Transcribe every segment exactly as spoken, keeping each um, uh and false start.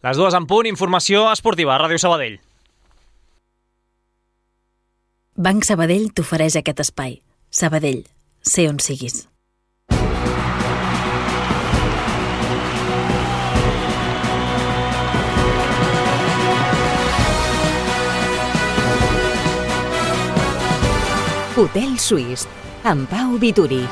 Les dues en punt, informació esportiva, Ràdio Sabadell. Banc Sabadell t'ofereix aquest espai. Sabadell, sé on siguis. Hotel Suís, amb Pau Vituri.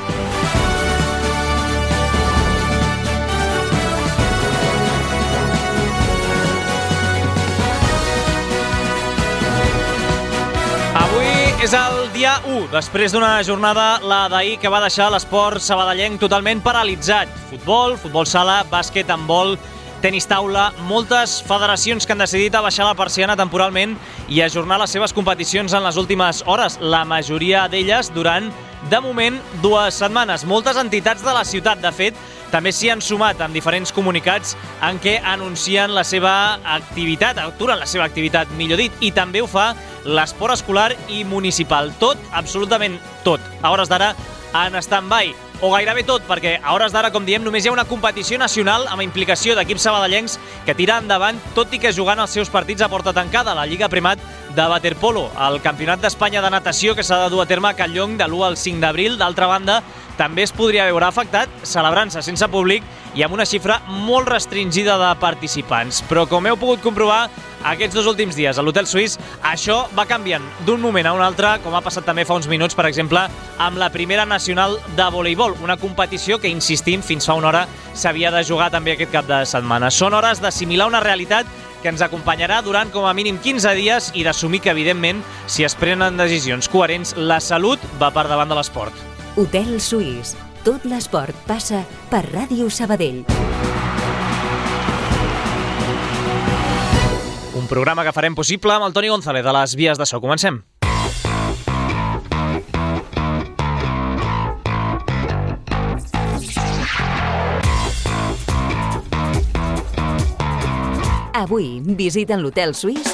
És el dia u, després d'una jornada, la d'ahir, que va deixar l'esport sabadellenc totalment paralitzat. Futbol, futbol sala, bàsquet, handbol, tenis taula, moltes federacions que han decidit abaixar la persiana temporalment i ajornar les seves competicions en les últimes hores, la majoria d'elles durant, de moment, dues setmanes. Moltes entitats de la ciutat, de fet, també s'hi han sumat amb diferents comunicats en què anuncien la seva activitat, aturen la seva activitat, millor dit, i també ho fa l'esport escolar i municipal. Tot, absolutament tot, a hores d'ara en stand-by, o gairebé tot, perquè a hores d'ara, com diem, només hi ha una competició nacional amb implicació d'equips sabadellencs que tira endavant, tot i que jugant els seus partits a porta tancada, la Lliga Primat de waterpolo, el Campionat d'Espanya de natació que s'ha de dur a terme a Catlllong de l'u al cinc d'abril. D'altra banda, també es podria veure afectat celebrant-se sense públic i amb una xifra molt restringida de participants. Però com heu pogut comprovar aquests dos últims dies a l'Hotel Suís, això va canviant d'un moment a un altre, com ha passat també fa uns minuts, per exemple, amb la primera nacional de voleibol, una competició que, insistim, fins fa una hora s'havia de jugar també aquest cap de setmana. Són hores d'assimilar una realitat que ens acompanyarà durant com a mínim quinze dies i d'assumir que, evidentment, si es prenen decisions coherents, la salut va per davant de l'esport. Hotel Suís. Tot l'esport passa per Ràdio Sabadell. Un programa que farem possible amb el Toni González de les Vies de So. Comencem. Avui visiten l'Hotel Suís.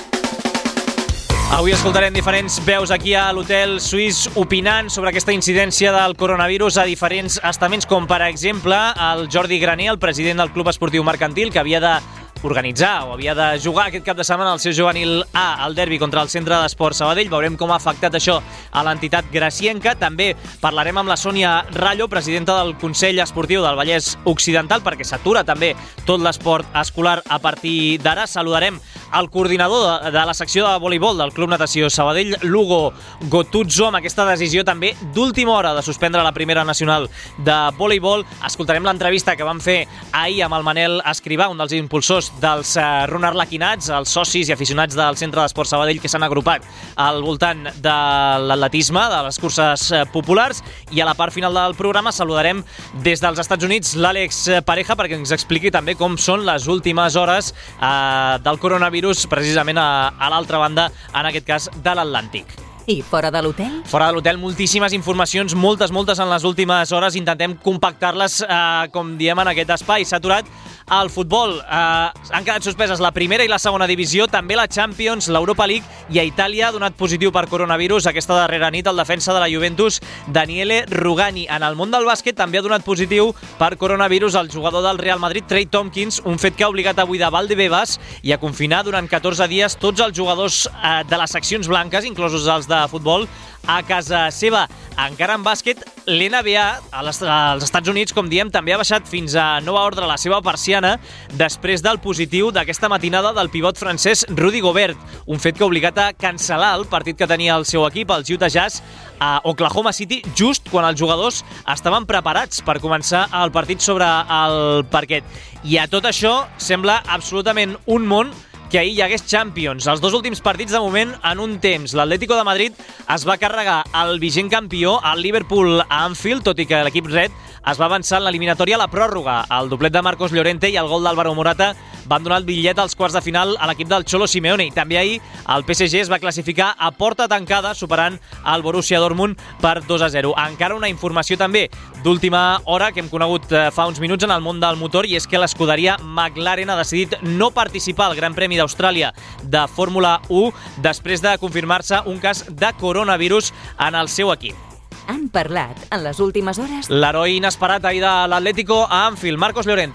Avui escoltarem diferents veus aquí a l'Hotel Suís opinant sobre aquesta incidència del coronavirus a diferents estaments, com per exemple el Jordi Graner, el president del Club Esportiu Mercantil, que havia de organitzar o havia de jugar aquest cap de setmana el seu juvenil A, el derbi contra el Centre d'Esport Sabadell. Veurem com ha afectat això a l'entitat gracienca. També parlarem amb la Sònia Rallo, presidenta del Consell Esportiu del Vallès Occidental, perquè s'atura també tot l'esport escolar a partir d'ara. Saludarem el coordinador de, de la secció de voleibol del Club Natació Sabadell, Lugo Gotuzzo, amb aquesta decisió també d'última hora de suspendre la primera nacional de voleibol. Escoltarem l'entrevista que vam fer ahir amb el Manel Escrivà, un dels impulsors dels uh, Run Arlequinats, els socis i aficionats del Centre d'Esport Sabadell que s'han agrupat al voltant de l'atletisme, de les curses uh, populars. I a la part final del programa saludarem des dels Estats Units l'Àlex Pareja perquè ens expliqui també com són les últimes hores uh, del coronavirus precisament a, a l'altra banda, en aquest cas de l'Atlàntic. I fora de l'hotel? Fora de l'hotel, moltíssimes informacions, moltes, moltes en les últimes hores. Intentem compactar-les, eh, com diem, en aquest espai. S'ha aturat el futbol. Eh, han quedat suspeses la primera i la segona divisió, també la Champions, l'Europa League, i a Itàlia ha donat positiu per coronavirus aquesta darrera nit el defensa de la Juventus, Daniele Rugani. En el món del bàsquet també ha donat positiu per coronavirus el jugador del Real Madrid, Trey Tompkins, un fet que ha obligat avui de Valdebebas i a confinar durant catorze dies tots els jugadors eh, de les seccions blanques, inclosos els de de futbol, a casa seva. Encara en bàsquet, l'N B A als Estats Units, com diem, també ha baixat fins a nova ordre la seva persiana després del positiu d'aquesta matinada del pivot francès Rudy Gobert, un fet que ha obligat a cancel·lar el partit que tenia el seu equip, els Utah Jazz, a Oklahoma City, just quan els jugadors estaven preparats per començar el partit sobre el parquet. I a tot això sembla absolutament un món que ahir hi hagués Champions. Els dos últims partits, de moment, en un temps. L'Atlético de Madrid es va carregar el vigent campió, el Liverpool a Anfield, tot i que l'equip red es va avançar en l'eliminatòria a la pròrroga. El doblet de Marcos Llorente i el gol d'Álvaro Morata van donar el bitllet als quarts de final a l'equip del Cholo Simeone. I també ahir el P S G es va classificar a porta tancada, superant el Borussia Dortmund per dos a zero. Encara una informació també d'última hora que hem conegut fa uns minuts en el món del motor, i és que l'escuderia McLaren ha decidit no participar al Gran Premi d'Austràlia de Fórmula u després de confirmar-se un cas de coronavirus en el seu equip. Han parlat en les últimes hores l'heroi inesperat ahir de l'Atlético a Anfield, Marcos Llorente.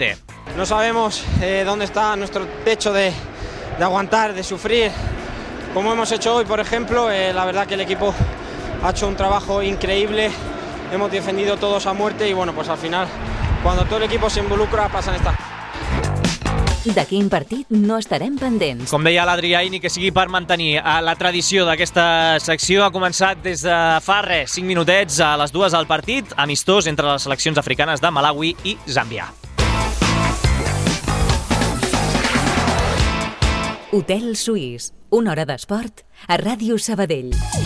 no sabemos eh, dónde está nuestro techo de, de aguantar, de sufrir, como hemos hecho hoy, por ejemplo. Eh, la verdad que el equipo ha hecho un trabajo increíble, hemos defendido todos a muerte y bueno, pues al final, cuando todo el equipo se involucra, pasan estas. De quin partit no estarem pendents. Com deia l'Adrià, i ni que sigui per mantenir la tradició d'aquesta secció, ha començat des de fa res, cinc minutets a les dues al partit, amistós entre les seleccions africanes de Malawi i Zàmbia. Hotel Suís, una hora d'esport a Ràdio Sabadell.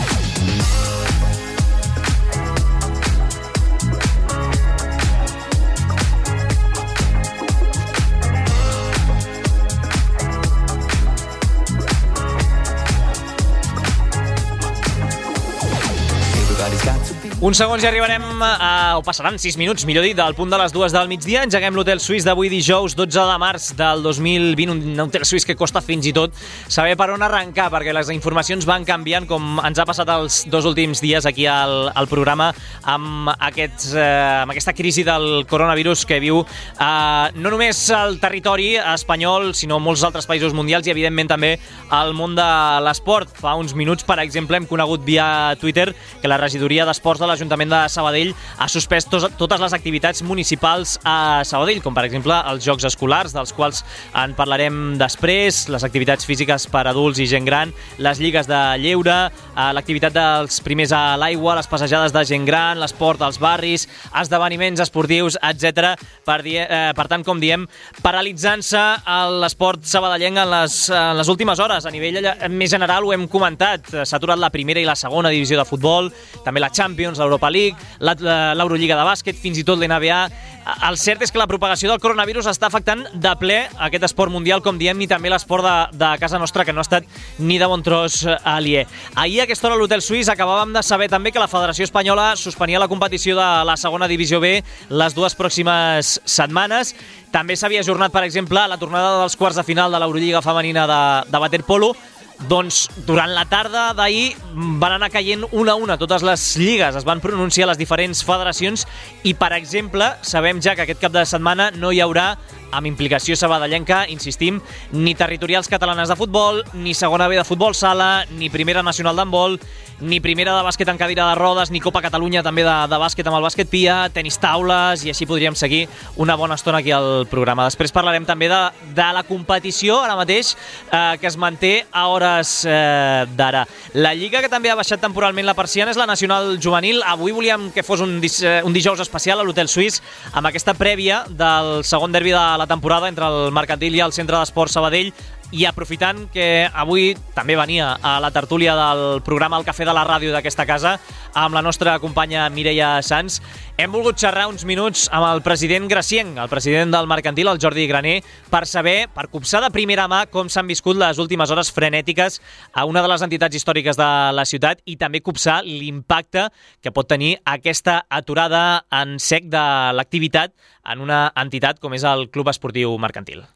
Uns segons i arribarem, a, o passaran sis minuts, millor dit, del punt de les dues del migdia. Engeguem l'Hotel Suís d'avui dijous, dotze de març del dos mil vint, un Hotel Suís que costa fins i tot saber per on arrencar, perquè les informacions van canviant, com ens ha passat els dos últims dies aquí al, al programa, amb, aquests, eh, amb aquesta crisi del coronavirus que viu eh, no només el territori espanyol, sinó molts altres països mundials i, evidentment, també el món de l'esport. Fa uns minuts, per exemple, hem conegut via Twitter que la regidoria d'esports de l'Ajuntament de Sabadell ha suspès tos, totes les activitats municipals a Sabadell, com per exemple els Jocs Escolars, dels quals en parlarem després, les activitats físiques per adults i gent gran, les lligues de lleure, l'activitat dels primers a l'aigua, les passejades de gent gran, l'esport als barris, esdeveniments esportius, etcètera. Per, eh, per tant, com diem, paralitzant-se l'esport sabadellenc en les, en les últimes hores. A nivell més general ho hem comentat, s'ha aturat la primera i la segona divisió de futbol, també la Champions, l'Europa League, l'Eurolliga de bàsquet, fins i tot l'N B A. El cert és que la propagació del coronavirus està afectant de ple aquest esport mundial, com diem, i també l'esport de, de casa nostra, que no ha estat ni de bon tros aliè. Ahir, a aquesta hora, a l'Hotel Suís, acabàvem de saber també que la Federació Espanyola suspenia la competició de la segona divisió B les dues pròximes setmanes. També s'havia ajornat, per exemple, la tornada dels quarts de final de l'Eurolliga femenina de, de waterpolo. Doncs durant la tarda d'ahir van anar caient una a una totes les lligues, es van pronunciar les diferents federacions i, per exemple, sabem ja que aquest cap de setmana no hi haurà, amb implicació sabadellenca, insistim, ni territorials catalanes de futbol, ni segona B de futbol sala, ni primera nacional d'handbol, ni primera de bàsquet en cadira de rodes, ni Copa Catalunya també de, de bàsquet amb el bàsquet Pia, tenis taules, i així podríem seguir una bona estona aquí al programa. Després parlarem també de, de la competició, ara mateix, eh, que es manté a hores eh, d'ara. La lliga que també ha baixat temporalment la persiana és la nacional juvenil. Avui volíem que fos un, un dijous especial a l'Hotel Suís, amb aquesta prèvia del segon derbi de la temporada entre el Mercantil i el Centre d'Esports Sabadell, i aprofitant que avui també venia a la tertúlia del programa El Cafè de la Ràdio d'aquesta casa amb la nostra companya Mireia Sans, hem volgut xerrar uns minuts amb el president gracienc, el president del Mercantil, el Jordi Graner, per saber, per copsar de primera mà com s'han viscut les últimes hores frenètiques a una de les entitats històriques de la ciutat i també copsar l'impacte que pot tenir aquesta aturada en sec de l'activitat en una entitat com és el Club Esportiu Mercantil.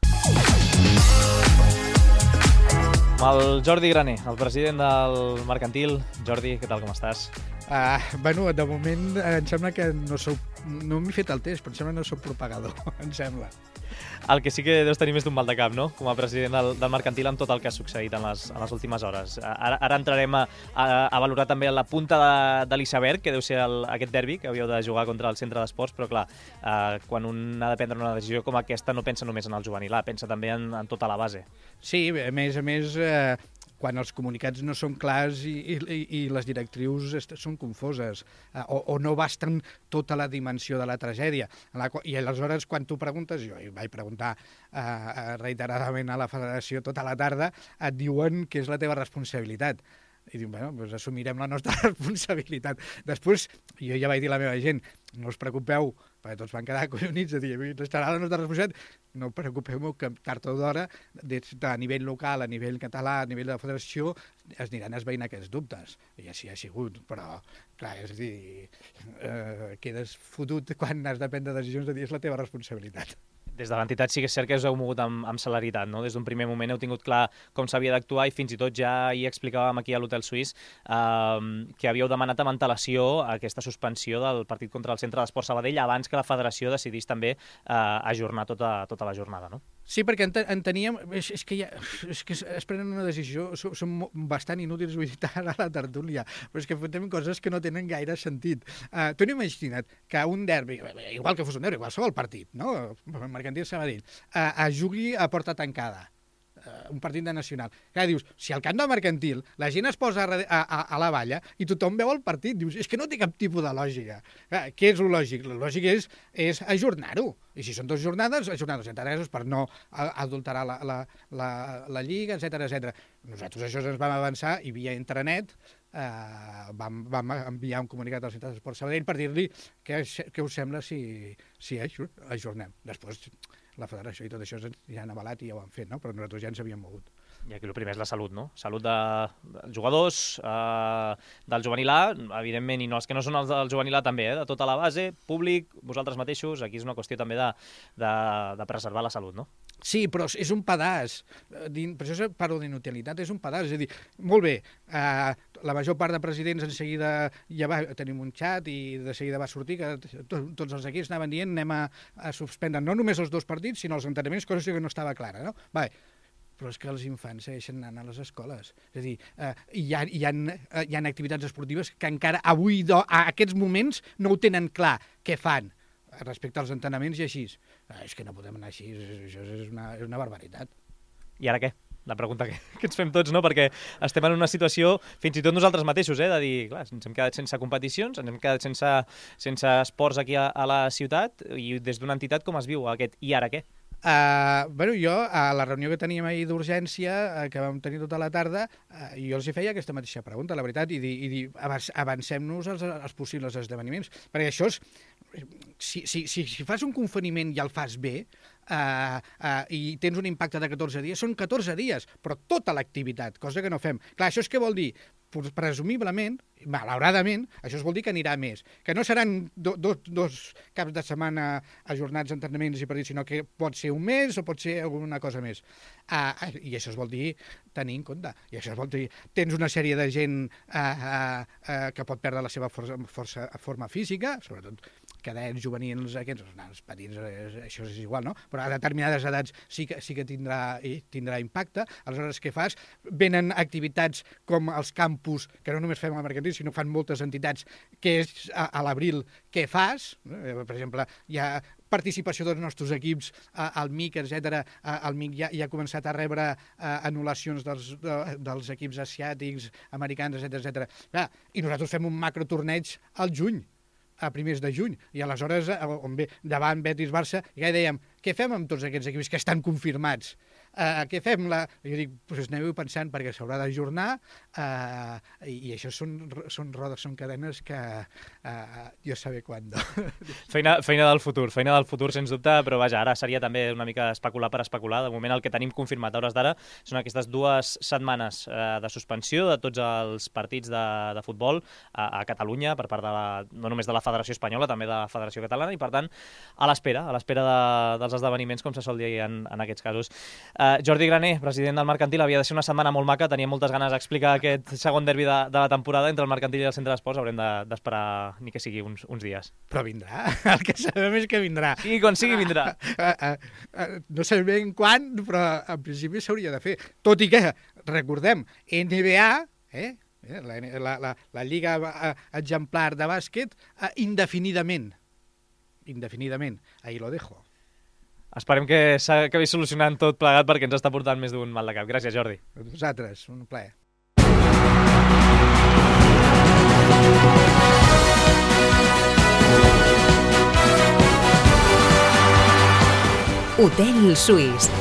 El Jordi Graner, el president del Mercantil. Jordi, què tal, com estàs? Uh, bueno, de moment em sembla que no sou... No m'he fet el test, però em sembla que no sou propagador, em sembla. El que sí que deus tenir més d'un mal de cap, no? Com a president del, del Mercantil, amb tot el que ha succeït en les, en les últimes hores. Ara, ara entrarem a, a, a valorar també la punta de, de l'iceberg, que deu ser el, aquest derbi que havíeu de jugar contra el Centre d'Esports, però clar, eh, quan un ha de prendre una decisió com aquesta no pensa només en el juvenil, pensa també en, en tota la base. Sí, a més a més... Eh... quan els comunicats no són clars i, i, i les directrius són confoses eh, o, o no basten tota la dimensió de la tragèdia. La, I aleshores, quan tu preguntes, jo vaig preguntar eh, reiteradament a la federació tota la tarda, et diuen que és la teva responsabilitat. I diu, bueno, doncs assumirem la nostra responsabilitat. Després, jo ja vaig dir a la meva gent, no us preocupeu, perquè tots van quedar collonits de dir, estarà la nostra responsabilitat. No us preocupeu que tard o d'hora, a nivell local, a nivell català, a nivell de la federació, es aniran esveint aquests dubtes. I així ha sigut, però, clar, és a dir, eh, quedes fotut quan has de prendre decisions de dir és la teva responsabilitat. Des de l'entitat sí que és cert que us heu mogut amb, amb celeritat, no? Des d'un primer moment heu tingut clar com s'havia d'actuar i fins i tot ja hi explicàvem aquí a l'Hotel Suís eh, que havíeu demanat amb antelació aquesta suspensió del partit contra el Centre d'Esport Sabadell abans que la federació decidís també eh, ajornar tota, tota la jornada, no? Sí, perquè enteníem... És, és, que ja, és que es prenen una decisió, són, són bastant inútils, vull dir, a la tertúlia, però és que fotem coses que no tenen gaire sentit. Uh, tu n'imagina't que un derbi, igual que fos un derbi, qualsevol partit, no? Mercantil Sabadell, uh, es jugui a porta tancada, uh, un partit de nacional. Clar, dius, si al camp del Mercantil la gent es posa a, a, a la valla i tothom veu el partit, dius, és que no té cap tipus de lògica. Clar, què és el lògic? El lògic és, és ajornar-ho. I si són dues jornades, ajornar-ho, interessos per no adulterar la, la, la, la Lliga, etcètera, etcètera. Nosaltres això ens vam avançar i via intranet eh, vam, vam enviar un comunicat al Centre d'Esport Sabadell per dir-li què, què us sembla si, si ajornem. Després la federació i tot això ja han avalat i ja ho han fet, no? Però nosaltres ja ens havíem mogut. I aquí el primer és la salut, no? Salut de, dels jugadors, eh, del juvenil A, evidentment, i no els que no són els del juvenil A també, eh? De tota la base, públic, vosaltres mateixos, aquí és una qüestió també de, de, de preservar la salut, no? Sí, però és un pedaç. Per això parlo d'inutilitat, és un pedaç. És a dir, molt bé, eh, la major part de presidents en seguida ja va, tenim un xat i de seguida va sortir que tots els equips anaven dient anem a, a suspendre no només els dos partits, sinó els entrenaments, cosa que no estava clara, no? Va, però és que els infants segueixen anant a les escoles. És a dir, eh, hi, ha, hi, ha, hi ha activitats esportives que encara avui, do, a aquests moments, no ho tenen clar què fan respecte als entrenaments i així. Eh, és que no podem anar així, això és una, és una barbaritat. I ara què? La pregunta que, que ens fem tots, no? Perquè estem en una situació, fins i tot nosaltres mateixos, eh? De dir, clar, ens hem quedat sense competicions, ens hem quedat sense, sense esports aquí a, a la ciutat, i des d'una entitat com es viu aquest i ara què? Uh, bueno, jo, a la reunió que teníem ahir d'urgència, uh, que vam tenir tota la tarda, uh, jo els hi feia aquesta mateixa pregunta, la veritat, i dir, i dir avancem-nos als, als possibles esdeveniments, perquè això és... Si, si, si, si fas un confinament i el fas bé, uh, uh, i tens un impacte de catorze dies, són catorze dies, però tota l'activitat, cosa que no fem. Clar, això és què vol dir? Presumiblement, malauradament, això es vol dir que anirà més. Que no seran do, do, dos caps de setmana ajornats entrenaments i partits, sinó que pot ser un mes o pot ser alguna cosa més. Uh, I això es vol dir tenir en compte. I això es vol dir... Tens una sèrie de gent uh, uh, uh, que pot perdre la seva força, força, forma física, sobretot cadets, juvenils, aquests, els nans petits, això és igual, no? Però a determinades edats sí que, sí que tindrà, tindrà impacte. Aleshores, què fas? Venen activitats com els campus, que no només fem al Mercantil, sinó fan moltes entitats, que és a, a l'abril, què fas? Per exemple, hi ha participació dels nostres equips al M I C, etcètera. El M I C ja, ja ha començat a rebre uh, anul·lacions dels, de, dels equips asiàtics, americans, etcètera, etcètera. I nosaltres fem un macrotorneig al juny, a primers de juny, i aleshores, on ve davant Betis-Barça, i ja dèiem, què fem amb tots aquests equips que estan confirmats? Uh, què fem? La... Jo dic, pues aneu pensant perquè s'haurà d'ajornar uh, i, i això són, són rodes, són cadenes que uh, jo sabe quan. Feina, feina del futur, feina del futur sens dubte, però vaja, ara seria també una mica especular per especular. De moment el que tenim confirmat a hores d'ara són aquestes dues setmanes uh, de suspensió de tots els partits de, de futbol a, a Catalunya per part de la, no només de la Federació Espanyola, també de la Federació Catalana, i per tant a l'espera, a l'espera de, dels esdeveniments, com se sol dir en, en aquests casos. Uh, Jordi Graner, president del Mercantil, havia de ser una setmana molt maca, tenia moltes ganes d'explicar aquest segon derbi de, de la temporada entre el Mercantil i el Centre d'Esports, haurem d'esperar de, ni que sigui uns, uns dies. Però vindrà, el que sabem és que vindrà. I quan sigui vindrà. Uh, uh, uh, no sabem ben quan, però en principi s'hauria de fer. Tot i que, recordem, N B A, eh? La, la, la, la lliga exemplar de bàsquet, uh, indefinidament. Indefinidament. Ahí lo dejo. Esperem que s'acabi solucionant tot plegat perquè ens està portant més d'un mal de cap. Gràcies, Jordi. A vosaltres, un plaer. Hotel Suís.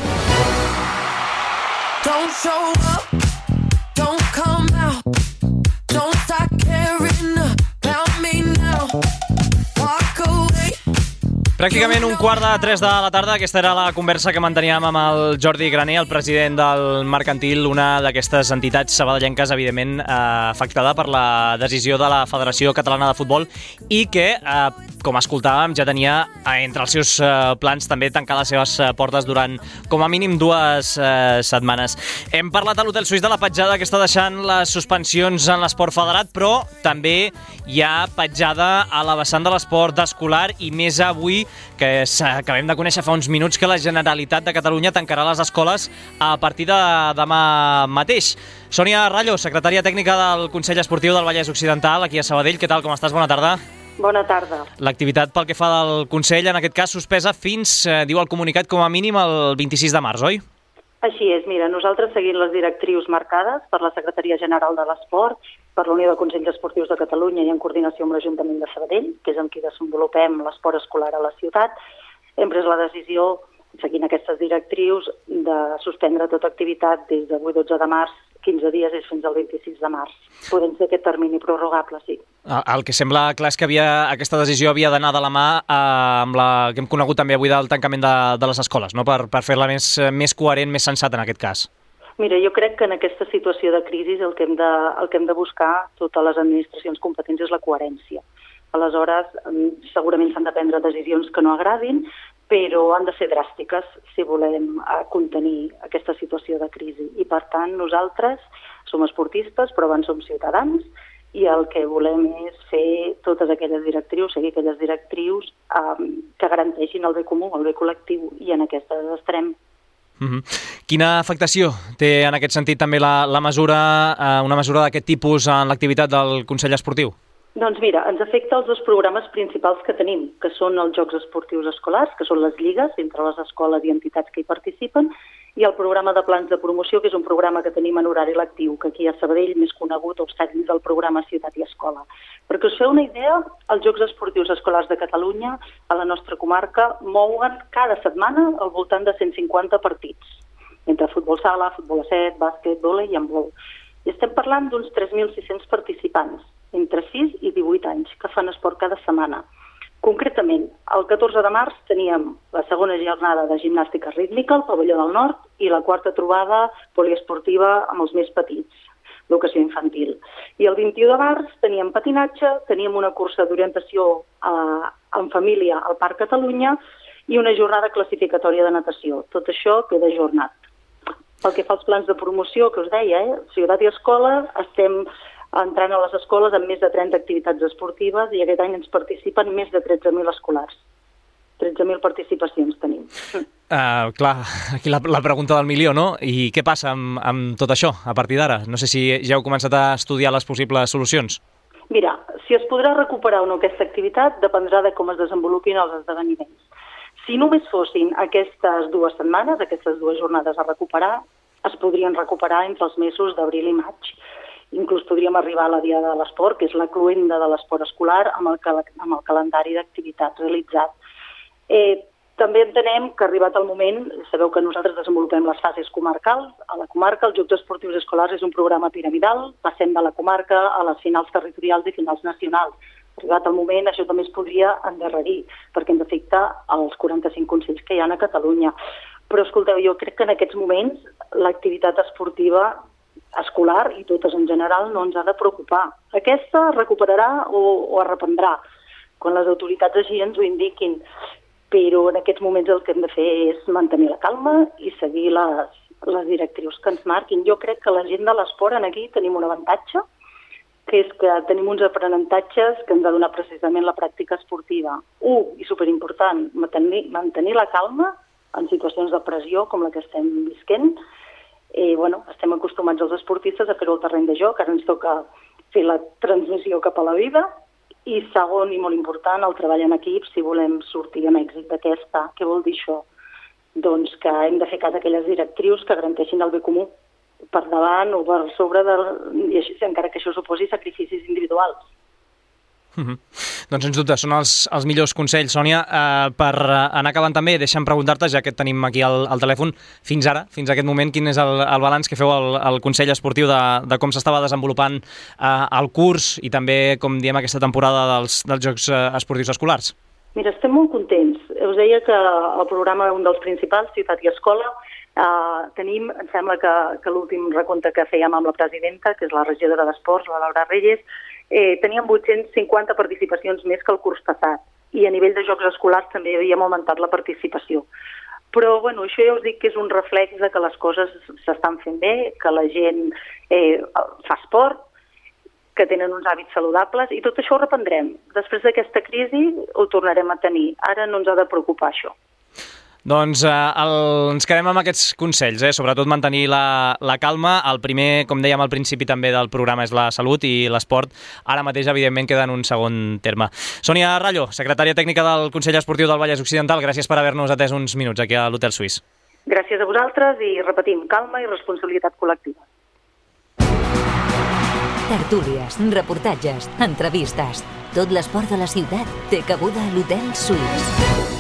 Don't show up, don't come out, don't start caring about me now. Walk away. Pràcticament un quart de tres de la tarda, aquesta era la conversa que manteníem amb el Jordi Graner, el president del Mercantil, una d'aquestes entitats sabadellenques, evidentment, eh, afectada per la decisió de la Federació Catalana de Futbol i que eh, com escoltàvem, ja tenia entre els seus uh, plans també tancar les seves uh, portes durant com a mínim dues uh, setmanes. Hem parlat a l'Hotel Suís de la petjada que està deixant les suspensions en l'esport federat, però també hi ha petjada a la vessant de l'esport escolar i més avui, que acabem de conèixer fa uns minuts que la Generalitat de Catalunya tancarà les escoles a partir de demà mateix. Sònia Rallo, secretària tècnica del Consell Esportiu del Vallès Occidental, aquí a Sabadell. Què tal, com estàs? Bona tarda. Bona tarda. L'activitat pel que fa del Consell, en aquest cas, suspesa fins, eh, diu el comunicat, com a mínim el vint-i-sis de març, oi? Així és, mira, nosaltres seguint les directrius marcades per la Secretaria General de l'Esport, per la Unió de Consells Esportius de Catalunya i en coordinació amb l'Ajuntament de Sabadell, que és amb qui desenvolupem l'esport escolar a la ciutat, hem pres la decisió, seguint aquestes directrius, de suspendre tota activitat des d'avui dotze de març, quinze dies és fins al vint-i-sis de març. Podem fer aquest termini prorrogable, sí. El que sembla clar és que havia, aquesta decisió havia d'anar de la mà eh, amb la que hem conegut també avui del tancament de, de les escoles, no? per, per fer-la més, més coherent, més sensata en aquest cas. Mira, jo crec que en aquesta situació de crisi el que hem de, el que hem de buscar totes les administracions competents és la coherència. Aleshores, segurament s'han de prendre decisions que no agradin, però han de ser dràstiques si volem contenir aquesta situació de crisi. I, per tant, nosaltres som esportistes, però abans som ciutadans, i el que volem és fer totes aquelles directrius, seguir aquelles directrius eh, que garanteixin el bé comú, el bé col·lectiu, i en aquestes estarem. Mm-hmm. Quina afectació té en aquest sentit també la, la mesura, eh, una mesura d'aquest tipus en l'activitat del Consell Esportiu? Doncs mira, ens afecta els dos programes principals que tenim, que són els Jocs Esportius Escolars, que són les lligues entre les escoles i entitats que hi participen, i el programa de plans de promoció, que és un programa que tenim en horari lectiu, que aquí a Sabadell, més conegut, o està dins del programa Ciutat i Escola. Perquè us feu una idea, els Jocs Esportius Escolars de Catalunya, a la nostra comarca, mouen cada setmana al voltant de cent cinquanta partits, entre futbol sala, futbol a set, bàsquet, vòlei i handbol. I estem parlant d'uns tres mil sis-cents participants, entre sis i divuit anys, que fan esport cada setmana. Concretament, el catorze de març teníem la segona jornada de gimnàstica rítmica al Pavelló del Nord i la quarta trobada poliesportiva amb els més petits, l'educació infantil. I el vint-i-u de març teníem patinatge, teníem una cursa d'orientació a, en família al Parc Catalunya i una jornada classificatòria de natació. Tot això queda ajornat. Pel que fa als plans de promoció, que us deia, eh? Ciutat i Escola, estem entrant a les escoles amb més de trenta activitats esportives i aquest any ens participen més de tretze mil escolars. tretze mil participacions tenim. Uh, clar, aquí la, la pregunta del milió, no? I què passa amb, amb tot això a partir d'ara? No sé si ja heu començat a estudiar les possibles solucions. Mira, si es podrà recuperar o no aquesta activitat dependrà de com es desenvolupin els esdeveniments. Si només fossin aquestes dues setmanes, aquestes dues jornades a recuperar, es podrien recuperar entre els mesos d'abril i maig. Inclús podríem arribar a la Dia de l'Esport, que és la cloenda de l'esport escolar, amb el, cal amb el calendari d'activitats realitzat. Eh, també entenem que ha arribat el moment, sabeu que nosaltres desenvolupem les fases comarcals. A la comarca, els Jocs Esportius Escolars és un programa piramidal, passem de la comarca a les finals territorials i finals nacionals. Arribat el moment, això també es podria endarrerir, perquè ens afecta als quaranta-cinc consells que hi ha a Catalunya. Però, escolteu, jo crec que en aquests moments l'activitat esportiva escolar i totes en general no ens ha de preocupar. Aquesta es recuperarà o, o es reprendrà, quan les autoritats així ens ho indiquin. Però en aquests moments el que hem de fer és mantenir la calma i seguir les, les directrius que ens marquin. Jo crec que la gent de l'esport en aquí tenim un avantatge, que és que tenim uns aprenentatges que ens ha donat precisament la pràctica esportiva. Un, i superimportant, mantenir, mantenir la calma en situacions de pressió com la que estem visquent. Eh, bueno, estem acostumats els esportistes a fer-ho al terreny de joc, ara ens toca fer la transmissió cap a la vida, i segon i molt important, el treball en equip si volem sortir amb èxit d'aquesta. Què vol dir això? Doncs que hem de fer cas a aquelles directrius que garanteixin el bé comú per davant o per sobre, de, i així, encara que això suposi sacrificis individuals. Mm-hmm. Doncs sens dubte, són els, els millors consells, Sònia. Uh, per anar acabant també, deixa'm preguntar-te, ja que et tenim aquí al, al telèfon, fins ara, fins a aquest moment, quin és el, el balanç que feu al, al Consell Esportiu de, de com s'estava desenvolupant uh, el curs i també, com diem, aquesta temporada dels, dels Jocs uh, Esportius Escolars? Mira, estem molt contents. Us deia que el programa, un dels principals, Ciutat i Escola, Uh, tenim, em sembla que, que l'últim recompte que fèiem amb la presidenta, que és la regidora d'Esports, la Laura Reyes, eh, teníem vuit-cents cinquanta participacions més que el curs passat. i a nivell de jocs escolars també havíem augmentat la participació. Però bueno, això ja us dic que és un reflex de que les coses s'estan fent bé, que la gent eh, fa esport, que tenen uns hàbits saludables, i tot això ho reprendrem. Després d'aquesta crisi ho tornarem a tenir. Ara no ens ha de preocupar això. Doncs eh, el, ens quedem amb aquests consells, eh? Sobretot mantenir la, la calma. El primer, com dèiem al principi també del programa, és la salut, i l'esport ara mateix, evidentment, queda en un segon terme. Sònia Rallo, secretària tècnica del Consell Esportiu del Vallès Occidental, gràcies per haver-nos atès uns minuts aquí a l'Hotel Suís. Gràcies a vosaltres i, repetim, calma i responsabilitat col·lectiva. Tertúlies, reportatges, entrevistes. Tot l'esport de la ciutat té cabuda a l'Hotel Suís.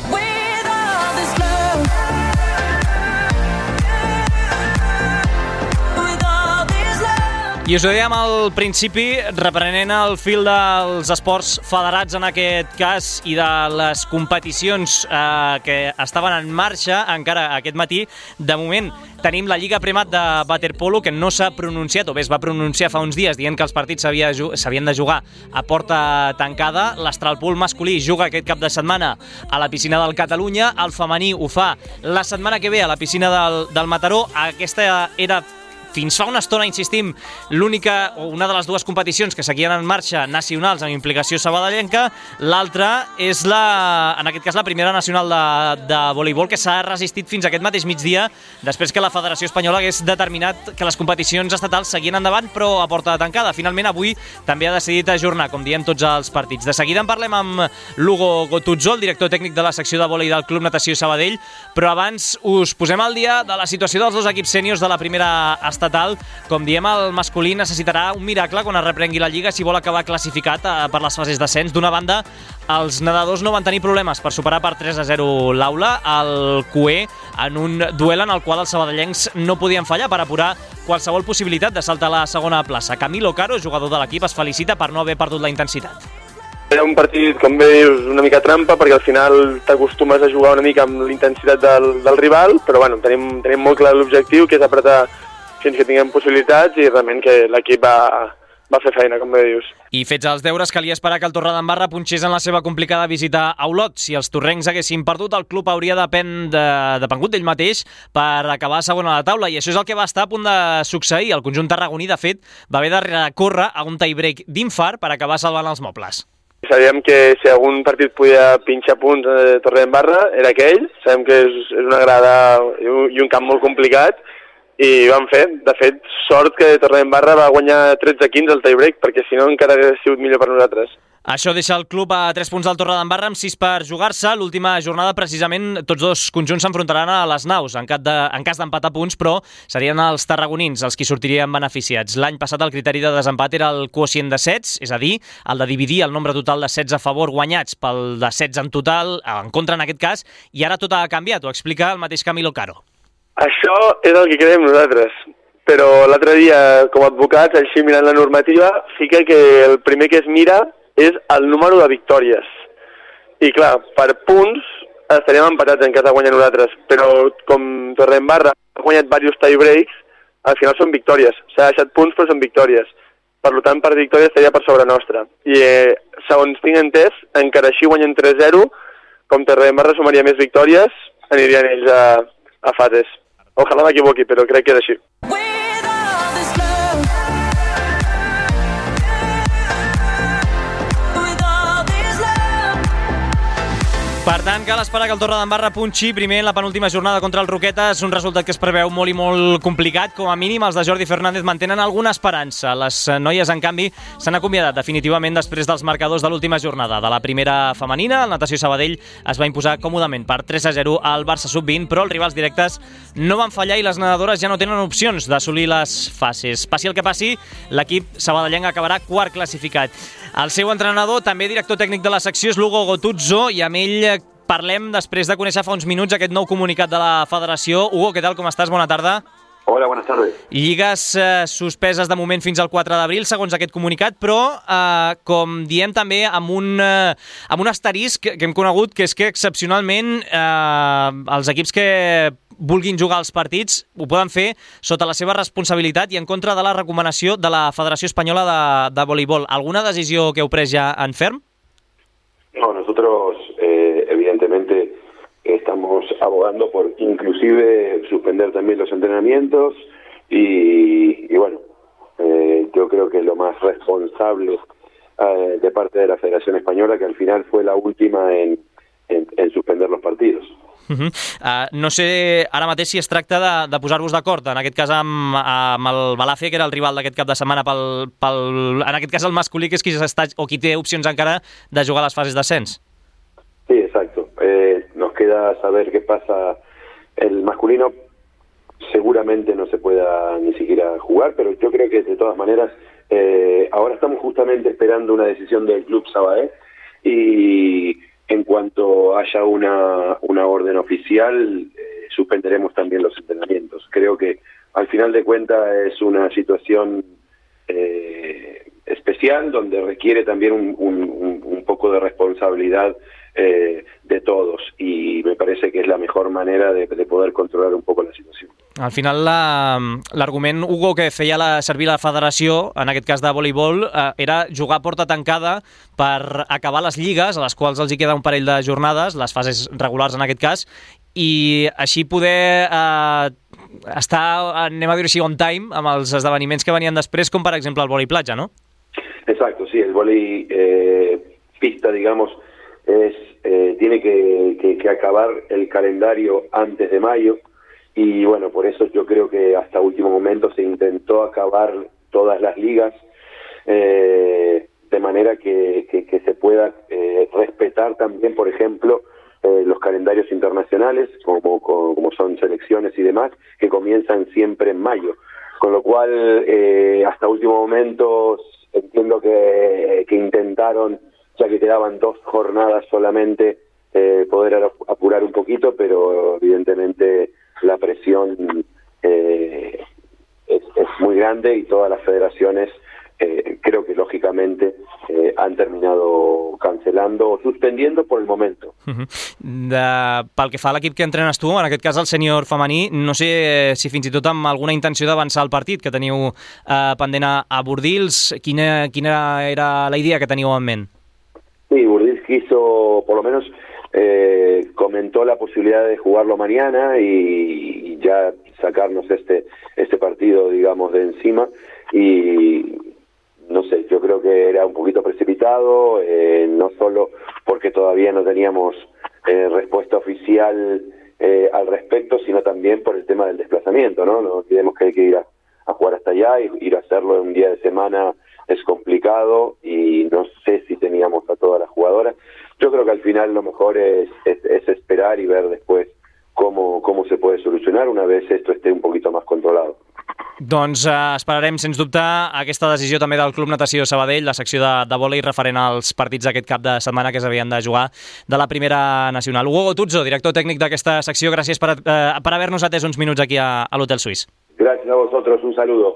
I us ho dèiem al principi, reprenent el fil dels esports federats en aquest cas i de les competicions eh, que estaven en marxa encara aquest matí. De moment tenim la Lliga Premat de waterpolo, que no s'ha pronunciat, o bé es va pronunciar fa uns dies dient que els partits s'havien de jugar a porta tancada. L'Astralpool masculí juga aquest cap de setmana a la piscina del Catalunya, el femení ho fa la setmana que ve a la piscina del, del Mataró. Aquesta era, fins fa una estona, insistim, l'única o una de les dues competicions que seguien en marxa nacionals amb implicació sabadellenca. L'altra és, la, en aquest cas, la primera nacional de, de voleibol, que s'ha resistit fins aquest mateix migdia, després que la Federació Espanyola hagués determinat que les competicions estatals seguien endavant, però a porta tancada. Finalment, avui també ha decidit ajornar, com diem, tots els partits. De seguida en parlem amb Lugo Gotuzzo, el director tècnic de la secció de vòlei del Club Natació Sabadell, però abans us posem al dia de la situació dels dos equips sèniors de la primera estatal. Com diem, el masculí necessitarà un miracle quan es reprengui la Lliga si vol acabar classificat per les fases d'ascens. D'una banda, els nedadors no van tenir problemes per superar per tres a zero l'Aula, el Cué, en un duel en el qual els sabadellencs no podien fallar per apurar qualsevol possibilitat de saltar a la segona plaça. Camilo Caro, jugador de l'equip, es felicita per no haver perdut la intensitat. Era un partit, com bé dius, una mica trampa, perquè al final t'acostumes a jugar una mica amb l'intensitat del, del rival, però bueno, tenim, tenim molt clar l'objectiu, que és apretar fins que tinguem possibilitats, i realment que l'equip va, va fer feina, com bé dius. I fets els deures, calia esperar que el Torredembarra punxés en la seva complicada visita a Olot. Si els torrencs haguessin perdut, el club hauria depengut de, depengut d'ell mateix per acabar segon a la taula, i això és el que va estar a punt de succeir. El conjunt tarragoní, de fet, va haver de recórrer a un tie-break d'infart per acabar salvant els mobles. Sabíem que si algun partit podia pinxar punts a Torredembarra era aquell. Sabem que és, és una grada i un camp molt complicat, i vam fer, de fet, sort que Torredembarra va guanyar tretze a quinze al tie-break, perquè si no encara hauria sigut millor per nosaltres. Això deixa el club a tres punts del Torredembarra, amb sis per jugar-se. L'última jornada, precisament, tots dos conjunts s'enfrontaran a les naus, en, de, en cas d'empatar punts, però serien els tarragonins els qui sortirien beneficiats. L'any passat el criteri de desempat era el quocient de sets, és a dir, el de dividir el nombre total de sets a favor guanyats pel de sets en total, en contra en aquest cas, i ara tot ha canviat, ho explica el mateix Camilo Caro. Això és el que creiem nosaltres, però l'altre dia, com a advocats, així mirant la normativa, fica que el primer que es mira és el número de victòries. I clar, per punts estaríem empatats en cas de guanyar nosaltres, però com Torredembarra ha guanyat diversos tie-breaks, al final són victòries. S'ha deixat punts, però són victòries. Per tant, per victòria estaria per sobre nostra. I eh, segons tinc entès, encara així guanyen tres a zero, com Torredembarra sumaria més victòries, anirien ells a, a fases. Ojalà m'equivoqui, però crec que és així. Per tant, cal esperar que el Torredembarra punxi primer en la penúltima jornada contra el Roquetes, un resultat que es preveu molt i molt complicat. Com a mínim, els de Jordi Fernández mantenen alguna esperança. Les noies, en canvi, s'han acomiadat definitivament després dels marcadors de l'última jornada. De la primera femenina, el Natació Sabadell es va imposar còmodament per tres a zero al Barça sub vint, però els rivals directes no van fallar i les nedadores ja no tenen opcions d'assolir les fases. Passi el que passi, l'equip sabadellenc acabarà quart classificat. El seu entrenador, també director tècnic de la secció, és Lugo Gotuzzo, i amb ell parlem després de conèixer fa uns minuts aquest nou comunicat de la federació. Hugo, què tal, com estàs? Bona tarda. Hola, buenas tardes. Lligues eh, suspeses de moment fins al quatre d'abril, segons aquest comunicat, però, eh, com diem també, amb un, eh, amb un asterisc que, que hem conegut, que és que excepcionalment eh, els equips que vulguin jugar els partits ho poden fer sota la seva responsabilitat i en contra de la recomanació de la Federació Espanyola de, de Voleibol. Alguna decisió que heu pres ja en ferm? No, nosotros abogando por inclusive suspender también los entrenamientos y, y bueno, eh, yo creo que lo más responsable eh, de parte de la Federación Española, que al final fue la última en, en, en suspender los partidos. Uh-huh. Uh, no sé ara mateix si es tracta de, de posar-vos d'acord, en aquest cas amb, amb el Balàfia, que era el rival d'aquest cap de setmana, pel, pel, en aquest cas el masculí, que és qui, està, o qui té opcions encara de jugar a les fases d'ascens. Sí, exacto. Eh, nos queda saber qué pasa. El masculino seguramente no se pueda ni siquiera jugar, pero yo creo que de todas maneras eh, ahora estamos justamente esperando una decisión del Club Sabadell y en cuanto haya una, una orden oficial, eh, suspenderemos también los entrenamientos. Creo que al final de cuentas es una situación eh, especial donde requiere también un, un, un poco de responsabilidad eh, de todos y me parece que es la mejor manera de, de poder controlar un poco la situación. Al final, l'argument, Hugo, que feia la, servir la federació, en aquest cas de voleibol, eh, era jugar a porta tancada per acabar les lligues, a les quals els hi queda un parell de jornades, les fases regulars en aquest cas, i així poder eh, estar, anem a dir així, on time, amb els esdeveniments que venien després, com per exemple el vòlei platja, ¿no? Exacto, sí, el vòlei eh, pista, digamos, es, eh, tiene que, que, que acabar el calendario antes de mayo. Y bueno, por eso yo creo que hasta último momento se intentó acabar todas las ligas eh, de manera que, que, que se pueda eh, respetar también, por ejemplo, eh, los calendarios internacionales, como, como, como son selecciones y demás, que comienzan siempre en mayo. Con lo cual, eh, hasta último momento entiendo que, que intentaron, ya que quedaban dos jornadas solamente, eh, poder apurar un poquito, pero evidentemente la presión eh, es, es muy grande y todas las federaciones eh, creo que lógicamente eh, han terminado cancelando o suspendiendo por el momento. Uh-huh. De, pel que fa a l'equip que entrenes tu, en aquest cas el sènior femení, no sé si fins i tot amb alguna intenció d'avançar el partit que teniu eh, pendent a, a Bordils, quina, quina era la idea que teníeu en ment? Sí, Bordils quiso, por lo menos Eh, comentó la posibilidad de jugarlo mañana y, y ya sacarnos este este partido, digamos, de encima y no sé, yo creo que era un poquito precipitado, eh, no solo porque todavía no teníamos eh, respuesta oficial eh, al respecto, sino también por el tema del desplazamiento, ¿no? No olvidemos que hay que ir a, a jugar hasta allá y ir a hacerlo en un día de semana es complicado y no sé si teníamos a todas las jugadoras. Yo creo que al final lo mejor es, es, es esperar y ver después cómo, cómo se puede solucionar una vez esto esté un poquito más controlado. Doncs eh, esperarem, sens dubte, aquesta decisió també del Club Natació Sabadell, la secció de, de vòlei referent als partits d'aquest cap de setmana que s'havien de jugar de la primera nacional. Hugo Gotuzzo, director tècnic d'aquesta secció, gràcies per, eh, per haver-nos atès uns minuts aquí a, a l'Hotel Suís. Gràcies a vosotros, un saludo.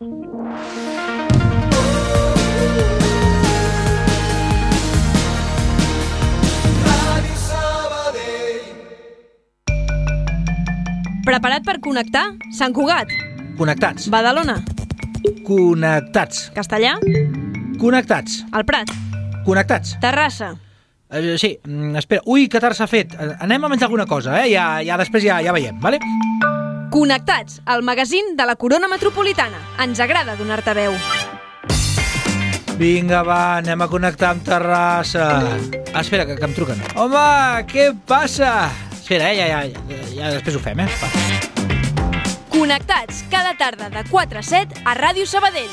Preparat per connectar? Sant Cugat. Connectats. Badalona. Connectats. Castellà. Connectats. El Prat. Connectats. Terrassa. Eh, sí, espera. Ui, que tard s'ha fet. Anem a menjar alguna cosa, eh? Ja, ja després ja, ja veiem, vale? Connectats, el magazín de la Corona Metropolitana. Ens agrada donar-te veu. Vinga, va, anem a connectar amb Terrassa. Ah, espera, que, que em truquen. Home, què passa? Espera, eh? Ja, ja, ja, ja després ho fem, eh? Va. Connectats, cada tarda de quatre a set a Ràdio Sabadell.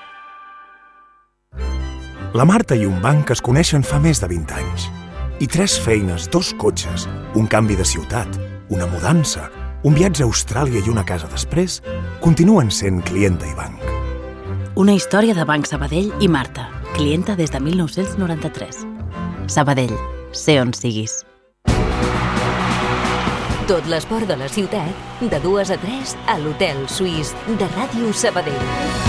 La Marta i un banc es coneixen fa més de vint anys. I tres feines, dos cotxes, un canvi de ciutat, una mudança, un viatge a Austràlia i una casa després, continuen sent clienta i banc. Una història de Banc Sabadell i Marta, clienta des de mil nou-cents noranta-tres. Sabadell, sé on siguis. Tot l'esport de la ciutat, de dues a tres, a l'Hotel Suís de Ràdio Sabadell.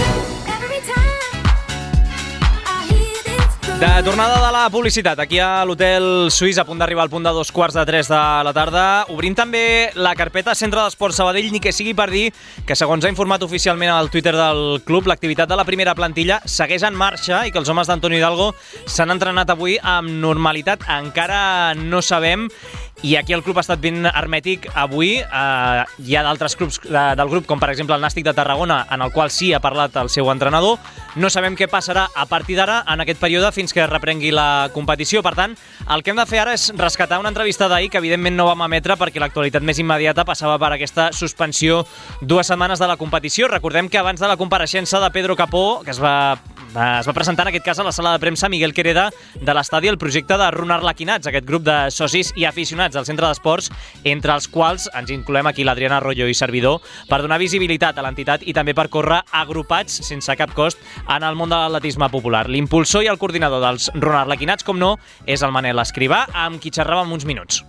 De tornada de la publicitat, aquí a l'Hotel Suís, a punt d'arribar al punt de dos quarts de tres de la tarda. Obrim també la carpeta Centre d'Esports Sabadell, ni que sigui per dir que, segons ha informat oficialment al Twitter del club, l'activitat de la primera plantilla segueix en marxa i que els homes d'Antonio Hidalgo s'han entrenat avui amb normalitat. Encara no sabem I aquí el club ha estat ben hermètic. Avui eh, hi ha d'altres clubs de, del grup, com per exemple el Nàstic de Tarragona, en el qual sí ha parlat el seu entrenador. No sabem què passarà a partir d'ara en aquest període fins que reprengui la competició. Per tant, el que hem de fer ara és rescatar una entrevista d'ahir que evidentment no vam emetre perquè l'actualitat més immediata passava per aquesta suspensió dues setmanes de la competició. Recordem que abans de la compareixença de Pedro Capó, que es va, es va presentar en aquest cas a la sala de premsa Miguel Quereda de l'estadi el projecte de Run Arlequinats, aquest grup de socis i aficionats del centre d'esports, entre els quals ens incloem aquí l'Adriana Arroyo i servidor, per donar visibilitat a l'entitat i també per córrer agrupats sense cap cost en el món de l'atletisme popular. L'impulsor i el coordinador dels Run Arlequinats, com no, és el Manel Escrivà, amb qui xerràvem uns minuts.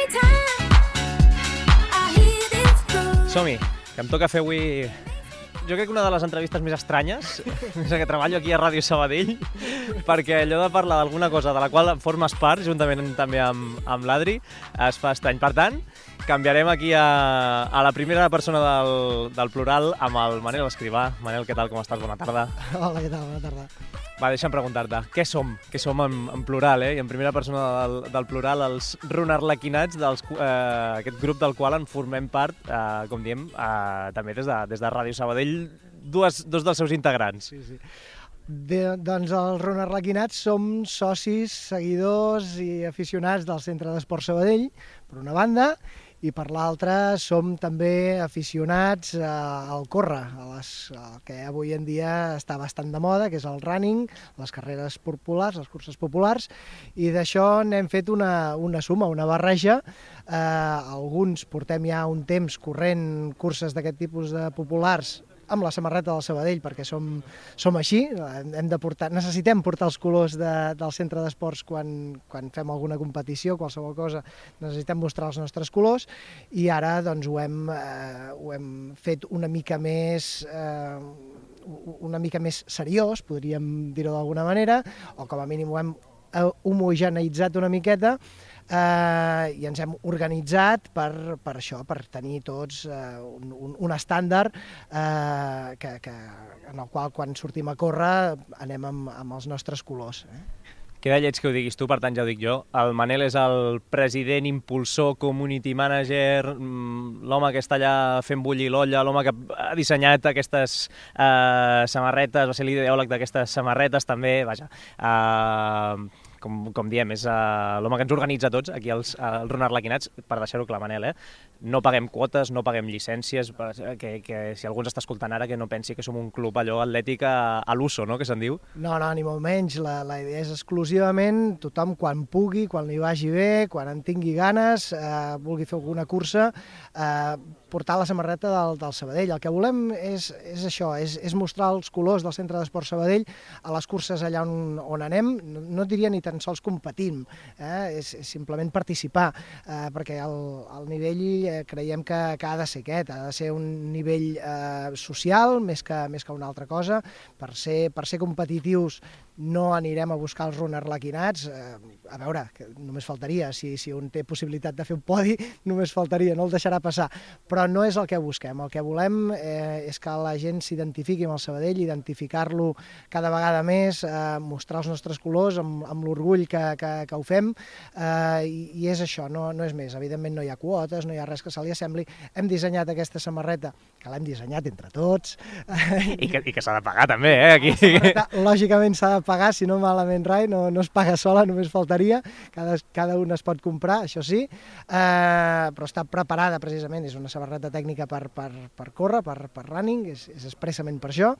Som-hi, que em toca fer avui... Jo crec que una de les entrevistes més estranyes és que treballo aquí a Ràdio Sabadell, perquè allò de parlar d'alguna cosa de la qual formes part, juntament també amb, amb l'Adri, es fa estrany. Per tant, canviarem aquí a, a la primera persona del, del plural amb el Manel Escrivà. Manel, què tal, com estàs? Bona tarda. Hola, què tal? Bona tarda. Va, deixa'm preguntar-te, què som? Què som en, en plural, eh? I en primera persona del, del plural, els Run Arlequinats, dels, eh, aquest grup del qual en formem part, eh, com diem, eh, també des de, des de Ràdio Sabadell, dues, dos dels seus integrants. Sí, sí. De, doncs els Run Arlequinats som socis, seguidors i aficionats del Centre d'Esport Sabadell, per una banda, i per l'altra som també aficionats eh, al córrer, a les, el que avui en dia està bastant de moda, que és el running, les carreres populars, les curses populars, i d'això n'hem fet una, una suma, una barreja. Eh, alguns portem ja un temps corrent curses d'aquest tipus de populars amb la samarreta del Sabadell, perquè som, som així, hem de portar, necessitem portar els colors de, del centre d'esports quan, quan fem alguna competició, qualsevol cosa, necessitem mostrar els nostres colors, i ara doncs, ho, hem, eh, ho hem fet una mica més... Eh, una mica més seriós, podríem dir-ho d'alguna manera, o com a mínim ho hem homogeneitzat una miqueta, eh, i ens hem organitzat per, per això, per tenir tots eh, un, un, un estàndard eh, que, que, en el qual quan sortim a córrer anem amb, amb els nostres colors. Eh? Queda lleig que ho diguis tu, per tant ja ho dic jo. El Manel és el president, impulsor, community manager, l'home que està allà fent bullir l'olla, l'home que ha dissenyat aquestes eh, samarretes, va ser l'ideòleg d'aquestes samarretes també, vaja. Eh, com, com diem, és uh, l'home que ens organitza tots, aquí els, els Run Arlequinats, per deixar-ho clar, Manel, eh? No paguem quotes, no paguem llicències, que, que si algú ens està escoltant ara que no pensi que som un club allò atlètic a, a l'uso, no?, que se'n diu. No, no, ni molt menys, la, la idea és exclusivament tothom quan pugui, quan li vagi bé, quan en tingui ganes, eh, vulgui fer alguna cursa, eh, portar la samarreta del, del Sabadell. El que volem és, és això, és, és mostrar els colors del Centre d'Esport Sabadell a les curses allà on, on anem, no, no diria ni tan sols competim, eh? és, és simplement participar, eh, perquè el, el nivell eh, creiem que, que ha de ser aquest, ha de ser un nivell eh, social més que, més que una altra cosa. Per ser, per ser competitius no anirem a buscar els Run Arlequinats, eh, a veure, que només faltaria, si, si un té possibilitat de fer un podi, només faltaria, no el deixarà passar, però no és el que busquem. El que volem eh, és que la gent s'identifiqui amb el Sabadell, identificar-lo cada vegada més, eh, mostrar els nostres colors amb, amb l'orgull que, que, que ho fem, eh, i, i és això, no, no és més. Evidentment no hi ha quotes, no hi ha res que se li assembli. Hem dissenyat aquesta samarreta, que l'hem dissenyat entre tots. I que, i que s'ha de pagar també, eh? Aquí. Samarreta, lògicament s'ha de pagar, si no malament rai, no, no es paga sola, només faltaria, cada, cada un es pot comprar, això sí, eh, però està preparada precisament, és una samarreta tècnica per, per, per córrer, per, per running, és, és expressament per això,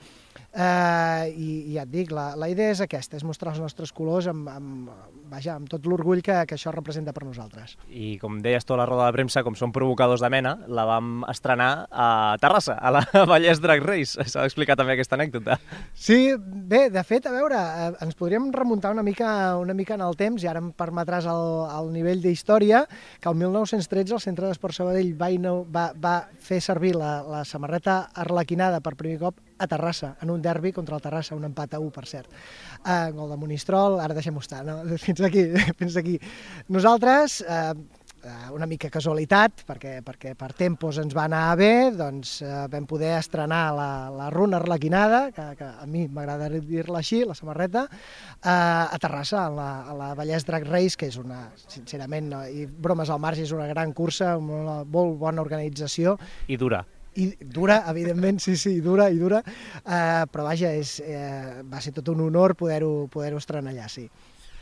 eh, i, i ja et dic, la, la idea és aquesta, és mostrar els nostres colors amb, amb, vaja, amb tot l'orgull que, que això representa per nosaltres. I com deies tu a la roda de premsa, com som provocadors de mena, la vam estrenar a Terrassa, a la Vallès Drag Race. S'ha d'explicar també aquesta anècdota. Sí, bé, de fet, a veure, ens podríem remuntar una mica, una mica en el temps, i ara em permetràs el, el nivell d'història, que el mil nou-cents tretze el Centre d'Esport Sabadell va, va, va fer servir la, la samarreta arlequinada per primer cop a Terrassa, en un derbi contra el Terrassa, un empat a u, per cert. Uh, gol de Monistrol, ara deixem-ho estar, no? Fins aquí, fins aquí. Nosaltres... Uh, una mica casualitat, perquè, perquè per tempos ens va anar bé, doncs eh, vam poder estrenar la, la runa arlequinada, que, que a mi m'agrada dir-la així, la samarreta, eh, a Terrassa, a la, a la Vallès Drag Race, que és una, sincerament, no, i bromes al marge, és una gran cursa, una molt bona organització. I dura. I dura, evidentment, sí, sí, dura i dura, eh, però vaja, és, eh, va ser tot un honor poder-ho poder-ho estrenar allà, sí.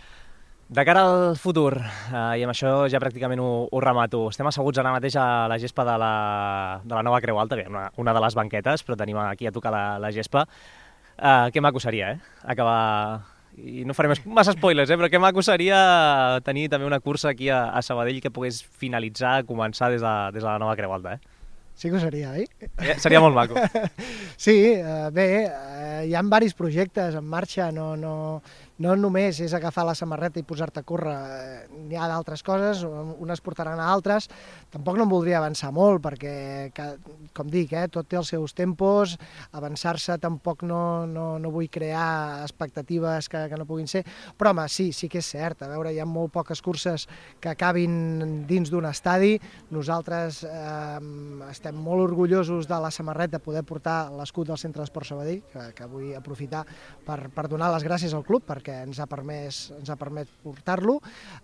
De cara al futur, eh, i amb això ja pràcticament ho, ho remato, estem asseguts ara mateix a la gespa de la, de la nova Creu Alta, bé, una, una de les banquetes, però tenim aquí a tocar la, la gespa. Eh, que maco seria, eh? Acabar... I no faré més, massa spoilers, eh? Però que maco seria tenir també una cursa aquí a, a Sabadell que pogués finalitzar, començar des de, des de la nova Creu Alta, eh? Sí que ho seria, oi? Eh, seria molt maco. Sí, eh, bé, eh, hi ha diversos projectes en marxa, no, no, no només és agafar la samarreta i posar-te a córrer, eh, n'hi ha d'altres coses, unes portaran a altres, tampoc no em voldria avançar molt, perquè, que, com dic, eh, tot té els seus tempos, avançar-se tampoc no, no, no vull crear expectatives que, que no puguin ser, però home, sí, sí que és cert, a veure, hi ha molt poques curses que acabin dins d'un estadi, nosaltres eh, estem molt orgullosos de la samarreta, poder portar l'escut del Centre d'Esport Sabadell, que, que vull aprofitar per, per donar les gràcies al club, perquè ens ha permès, ens ha permès portar-lo,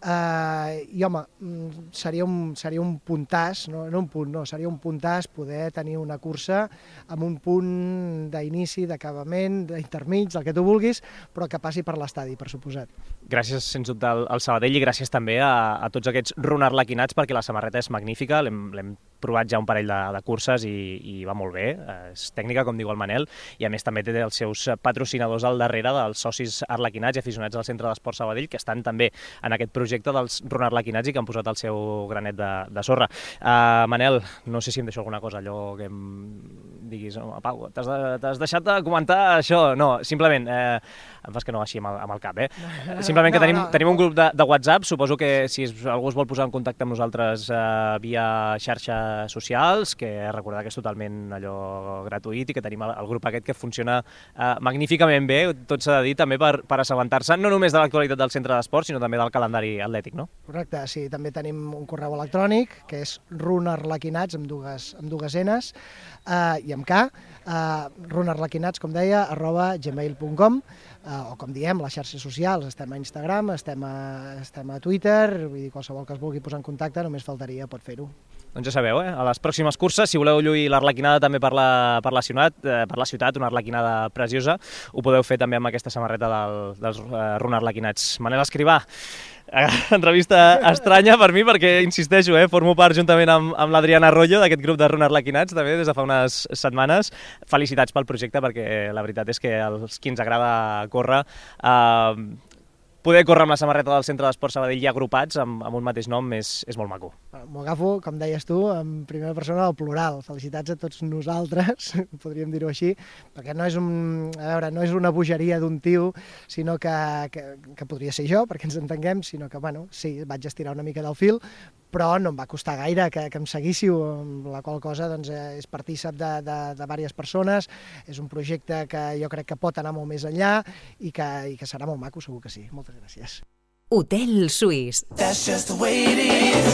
eh, i home, seria un, seria un puntàs, no, no un punt, no, seria un puntàs poder tenir una cursa amb un punt d'inici, d'acabament, d'intermig, del que tu vulguis, però que passi per l'estadi, per suposat. Gràcies, sens dubte, al, al Sabadell i gràcies també a, a tots aquests runarlequinats, perquè la samarreta és magnífica, l'hem provat ja un parell de, de curses i, i va molt bé, és tècnica, com diu el Manel, i a més també té els seus patrocinadors al darrere dels socis arlequinats i aficionats del Centre d'Esport Sabadell, que estan també en aquest projecte dels runarlequinats i que han posat el seu granet de, de sorra. Uh, Manel, no sé si em deixo alguna cosa, allò que em diguis, oh, Pau, t'has de, t'has deixat de comentar això? No, simplement, eh, em fas que no així amb el, amb el cap, eh? Simplement que tenim, tenim un grup de, de WhatsApp, suposo que si algú es vol posar en contacte amb nosaltres eh, via xarxa socials, que recordar que és totalment allò gratuït i que tenim el, el grup aquest que funciona eh, magníficament bé, tot s'ha de dir, també per, per assabentar-se no només de l'actualitat del Centre d'Esport, sinó també del calendari atlètic, no? Correcte, sí, també tenim un correu electrònic, que és runarlequinats, amb dues, amb dues enes, eh, i amb K, eh, runarlequinats, com deia, arroba gmail punt com, eh, o com diem, les xarxes socials, estem a Instagram, estem a, estem a Twitter, vull dir, qualsevol que es vulgui posar en contacte, només faltaria, pot fer-ho. Doncs ja sabeu, eh? A les pròximes curses, si voleu lluir l'arlequinada també per la, per la ciutat, eh, per la ciutat, una arlequinada preciosa, ho podeu fer també amb aquesta samarreta del, dels eh, runarlequinats. Manel Escrivà, eh, entrevista estranya per mi perquè, insisteixo, eh, formo part juntament amb, amb l'Adriana Arroyo d'aquest grup de runarlequinats també des de fa unes setmanes. Felicitats pel projecte perquè la veritat és que als qui ens agrada córrer eh, poder córrer amb la samarreta del Centre d'Esport Sabadell i agrupats amb, amb un mateix nom és, és molt maco. M'ho agafo, com deies tu, en primera persona del plural. Felicitats a tots nosaltres, podríem dir-ho així, perquè no és, un, a veure, no és una bogeria d'un tio, sinó que, que, que podria ser jo, perquè ens entenguem, sinó que, bueno, sí, vaig estirar una mica del fil, però no em va costar gaire que, que em seguíssiu, amb la qual cosa doncs, és partícip de, de, de diverses persones, és un projecte que jo crec que pot anar molt més enllà i que, i que serà molt maco, segur que sí. Moltes gràcies. Hotel Suís. That's just the way it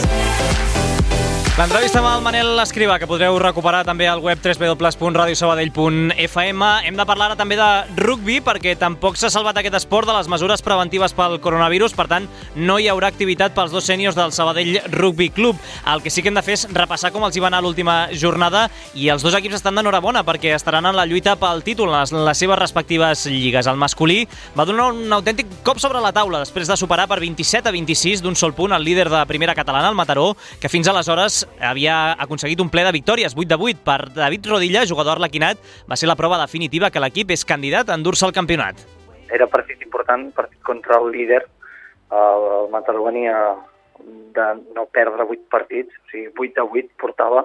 is. L'entrevista amb el Manel Escrivà, que podreu recuperar també al web w w w punt radio sabadell punt f m. Hem de parlar ara també de rugby, perquè tampoc s'ha salvat aquest esport de les mesures preventives pel coronavirus, per tant, no hi haurà activitat pels dos sèniors del Sabadell Rugby Club. El que sí que hem de fer és repassar com els hi va anar l'última jornada, i els dos equips estan d'enhorabona, perquè estaran en la lluita pel títol en les, les seves respectives lligues. El masculí va donar un autèntic cop sobre la taula, després de superar per vint-i-set a vint-i-sis d'un sol punt el líder de primera catalana, el Mataró, que fins aleshores havia aconseguit un ple de victòries, vuit de vuit. Per David Rodilla, jugador arlequinat, va ser la prova definitiva que l'equip és candidat a endur-se al campionat. Era partit important, partit contra el líder. El Mataró venia de no perdre vuit partits, o sigui, vuit de vuit portava,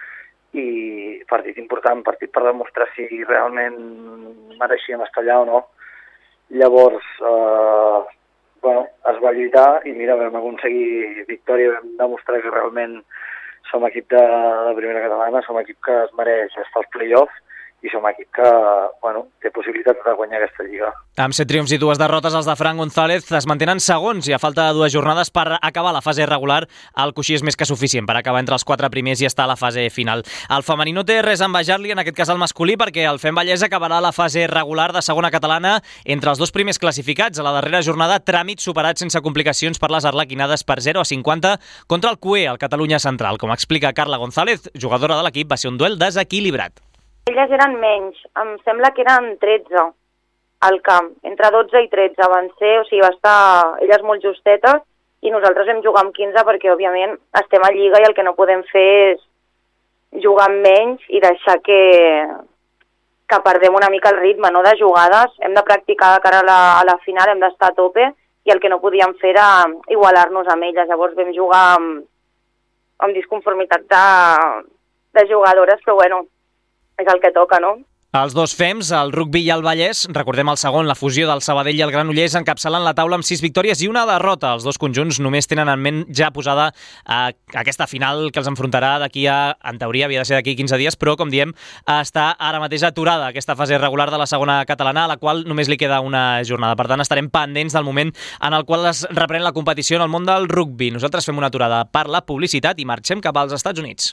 i partit important, partit per demostrar si realment mereixíem estar allà o no. Llavors, eh, bueno, es va lluitar i mira, vam aconseguir victòria, vam demostrar que realment som equip de, de primera catalana, som equip que es mereix estar als play-offs i som un equip que, bueno, té possibilitats de guanyar aquesta lliga. Amb set triomfs i dues derrotes, els de Fran González es mantenen segons i a falta de dues jornades per acabar la fase regular, el coixí és més que suficient per acabar entre els quatre primers i estar a la fase final. El femení no té res a envejar-li, en aquest cas el masculí, perquè el Fem Vallès acabarà la fase regular de segona catalana entre els dos primers classificats. A la darrera jornada, tràmit superat sense complicacions per les arlequinades per zero a cinquanta contra el Cué, al Catalunya Central. Com explica Carla González, jugadora de l'equip, va ser un duel desequilibrat. Elles eren menys, em sembla que eren tretze al camp, entre dotze i tretze van ser, o sigui, va estar elles molt justetes i nosaltres vam jugar amb quinze perquè, òbviament, estem a Lliga i el que no podem fer és jugar amb menys i deixar que, que perdem una mica el ritme, no?, de jugades. Hem de practicar de cara a la, a la final, hem d'estar a tope i el que no podíem fer era igualar-nos amb elles. Llavors vam jugar amb, amb disconformitat de, de jugadores, però bueno, és el que toca, no? Els dos Fems, el Rugby i el Vallès, recordem el segon, la fusió del Sabadell i el Granollers, encapçalen la taula amb sis victòries i una derrota. Els dos conjunts només tenen en ment ja posada eh, aquesta final que els enfrontarà d'aquí a, en teoria, havia de ser d'aquí quinze dies, però, com diem, està ara mateix aturada aquesta fase regular de la segona catalana, a la qual només li queda una jornada. Per tant, estarem pendents del moment en el qual es reprèn la competició en el món del rugby. Nosaltres fem una aturada per la publicitat i marxem cap als Estats Units.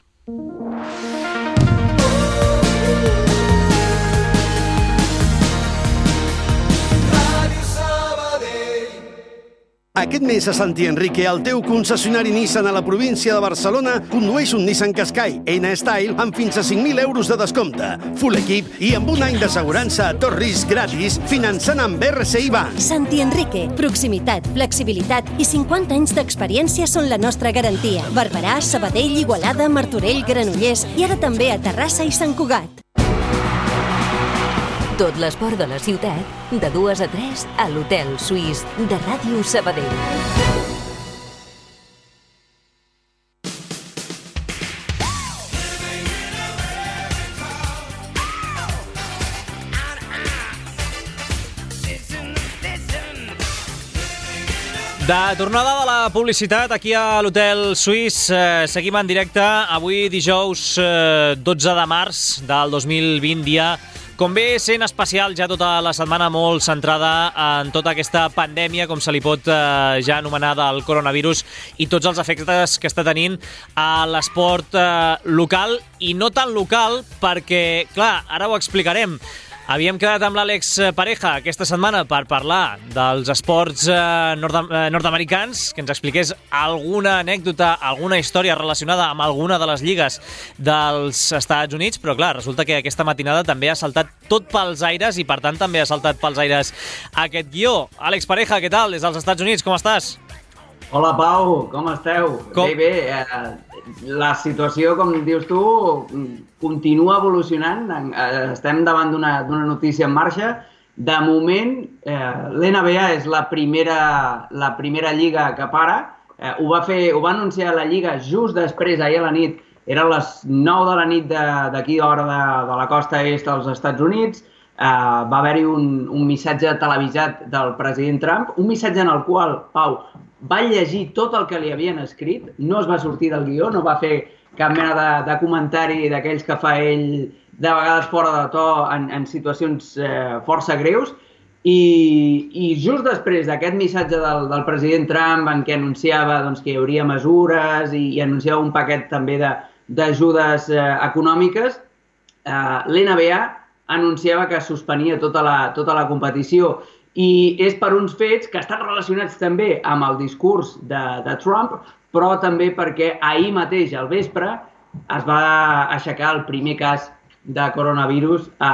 Aquest mes a Santi Enrique, el teu concessionari Nissan a la província de Barcelona, condueix un Nissan Qashqai N-Style amb fins a cinc mil euros de descompte, full equip i amb un any d'assegurança a tot risc gratis, finançant amb R C I Bank. Santi Enrique, proximitat, flexibilitat i cinquanta anys d'experiència són la nostra garantia. Barberà, Sabadell, Igualada, Martorell, Granollers i ara també a Terrassa i Sant Cugat. Tot l'esport de la ciutat, de dues a tres, a l'Hotel Suís de Ràdio Sabadell. De tornada de la publicitat aquí a l'Hotel Suís, eh, seguim en directe avui dijous eh, dotze de març del dos mil vint, dia com ve sent especial ja tota la setmana, molt centrada en tota aquesta pandèmia, com se li pot eh, ja anomenar, del coronavirus i tots els efectes que està tenint a l'esport eh, local i no tan local perquè, clar, ara ho explicarem. Havíem quedat amb l'Àlex Pareja aquesta setmana per parlar dels esports eh, nord eh, nord-americans, que ens expliqués alguna anècdota, alguna història relacionada amb alguna de les lligues dels Estats Units, però clar, resulta que aquesta matinada també ha saltat tot pels aires i per tant també ha saltat pels aires aquest guió. Àlex Pareja, què tal? Des dels Estats Units, com estàs? Hola Pau, com esteu? Com? Bé, bé, eh, la situació, com dius tu, continua evolucionant, estem davant d'una notícia en marxa. De moment, eh, l'N B A és la primera, la primera lliga que para. Eh, ho, va fer, ho va anunciar la lliga just després, ahir a la nit, eren les nou de la nit d'aquí, hora de, de la costa est dels Estats Units. Eh, va haver-hi un, un missatge televisat del president Trump, un missatge en el qual, Pau, va llegir tot el que li havien escrit, no es va sortir del guió, no va fer cap mena de, de comentari d'aquells que fa ell de vegades fora de to en, en situacions eh, força greus. I, i just després d'aquest missatge del, del president Trump en què anunciava doncs, que hi hauria mesures i, i anunciava un paquet també d'ajudes eh, econòmiques, eh, l'N B A anunciava que suspenia tota la, tota la competició. I és per uns fets que estan relacionats també amb el discurs de, de Trump, però també perquè ahir mateix, al vespre, es va aixecar el primer cas de coronavirus a,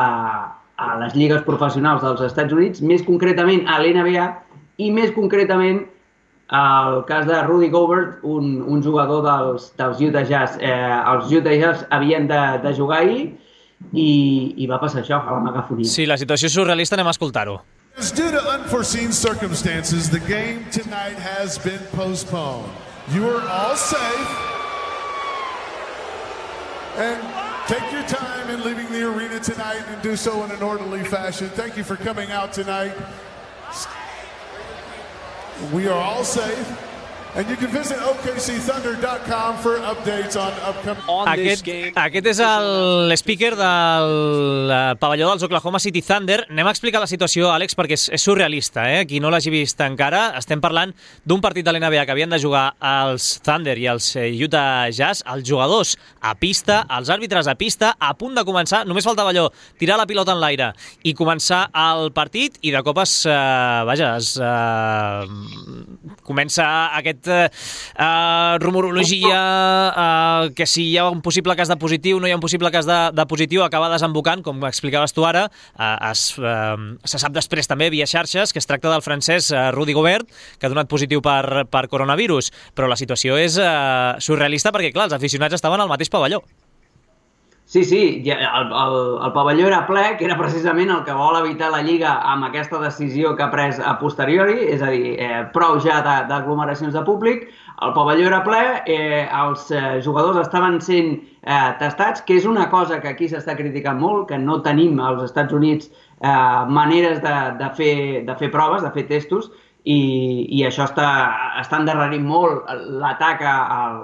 a les lligues professionals dels Estats Units, més concretament a l'N B A i més concretament el cas de Rudy Gobert, un, un jugador dels, dels Utah Jazz. Eh, els Utah Jazz havien de, de jugar ahir i, i va passar això, a la megafonia. Sí, la situació és surrealista, anem a escoltar-ho. Due to unforeseen circumstances, the game tonight has been postponed. You are all safe. And take your time in leaving the arena tonight and do so in an orderly fashion. Thank you for coming out tonight. We are all safe. And you can visit O K C Thunder dot com for updates on upcoming... Aquest, aquest és el speaker del pavelló dels Oklahoma City Thunder. Anem a explicar la situació, Àlex, perquè és, és surrealista, eh? Qui no l'hagi vist encara. Estem parlant d'un partit de l'N B A que havien de jugar els Thunder i els Utah Jazz, els jugadors a pista, els àrbitres a pista, a punt de començar, només faltava allò, tirar la pilota en l'aire i començar el partit, i de cop es, eh, vaja, es eh, comença aquest Uh, rumorologia, uh, que si hi ha un possible cas de positiu, no hi ha un possible cas de, de positiu, acaba desembocant, com explicaves tu ara, uh, es, uh, se sap després també via xarxes que es tracta del francès uh, Rudy Gobert, que ha donat positiu per, per coronavirus, però la situació és uh, surrealista perquè, clar, els aficionats estaven al mateix pavelló. Sí, sí, el, el, el pavelló era ple, que era precisament el que vol evitar la Lliga amb aquesta decisió que ha pres a posteriori, és a dir, eh, prou ja d'aglomeracions de, de públic. El pavelló era ple, eh, els eh, jugadors estaven sent eh, testats, que és una cosa que aquí s'està criticant molt, que no tenim als Estats Units eh, maneres de, de, fer, de fer proves, de fer testos, i, i això està, està endarrerint molt l'atac al,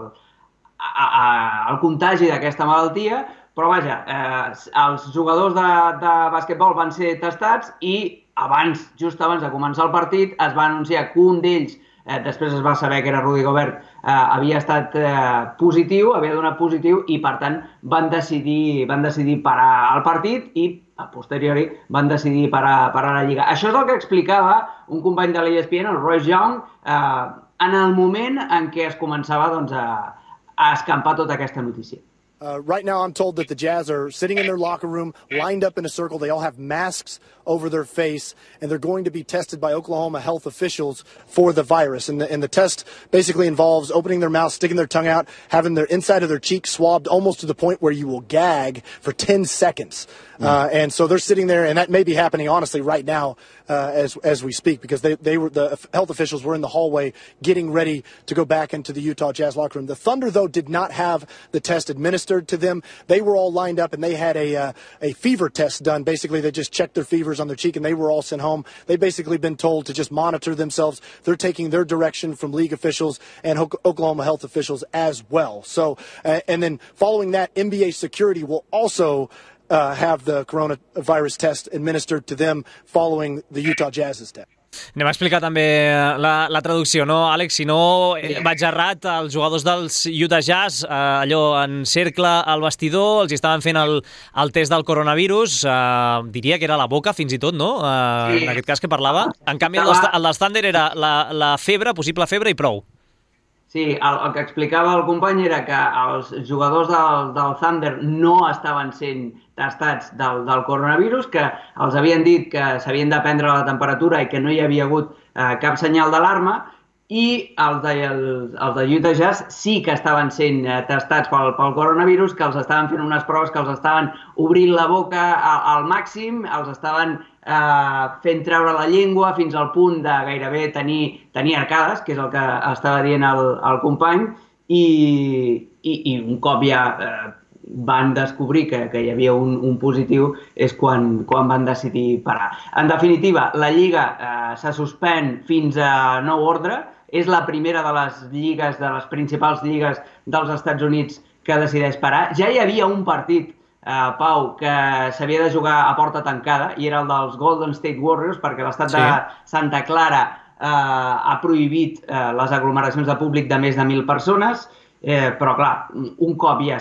a, a, al contagi d'aquesta malaltia. Però vaja, eh, els jugadors de, de basquetbol van ser testats i abans, just abans de començar el partit, es va anunciar que un d'ells, eh, després es va saber que era Rudy Gobert, eh, havia estat eh, positiu, havia donat positiu, i per tant van decidir, van decidir parar el partit i a posteriori van decidir parar, parar la Lliga. Això és el que explicava un company de l'E S P N, el Royce Young, eh, en el moment en què es començava doncs, a, a escampar tota aquesta notícia. Uh, right now, I'm told that the Jazz are sitting in their locker room, lined up in a circle. They all have masks over their face, and they're going to be tested by Oklahoma health officials for the virus. And the, and the test basically involves opening their mouth, sticking their tongue out, having their inside of their cheek swabbed almost to the point where you will gag for ten seconds. Uh, and so they're sitting there, and that may be happening, honestly, right now uh, as as we speak, because they, they were the health officials were in the hallway getting ready to go back into the Utah Jazz locker room. The Thunder, though, did not have the test administered to them. They were all lined up, and they had a uh, a fever test done. Basically, they just checked their fevers on their cheek, and they were all sent home. They've basically been told to just monitor themselves. They're taking their direction from league officials and Ho- Oklahoma health officials as well. So, uh, and then following that, N B A security will also Uh, have the coronavirus test administered to them following the Utah Jazz's test. Anem a explicar també la, la traducció, no, Àlex? Si no eh, vaig errat, els jugadors dels Utah Jazz, eh, allò en cercle al vestidor, els estaven fent el, el test del coronavirus, eh, diria que era la boca fins i tot, no? Eh, en aquest cas que parlava. En canvi, el, el dels Thunder era la, la febre, possible febre i prou. Sí, el, el que explicava el company era que els jugadors del, del Thunder no estaven sent testats del, del coronavirus, que els havien dit que s'havien de prendre la temperatura i que no hi havia hagut eh, cap senyal d'alarma, i els de, els, els de Utah Jazz sí que estaven sent eh, testats pel, pel coronavirus, que els estaven fent unes proves que els estaven obrint la boca al, al màxim, els estaven eh, fent treure la llengua fins al punt de gairebé tenir, tenir arcades, que és el que estava dient el, el company, i, i, i un cop ja eh, van descobrir que, que hi havia un, un positiu és quan, quan van decidir parar. En definitiva, la Lliga eh, se suspèn fins a nou ordre, és la primera de les lligues, de les principals lligues dels Estats Units que decideix parar. Ja hi havia un partit, eh, Pau, que s'havia de jugar a porta tancada, i era el dels Golden State Warriors, perquè l'estat sí. de Santa Clara eh, ha prohibit eh, les aglomeracions de públic de més de mil persones, eh, però clar, un cop ja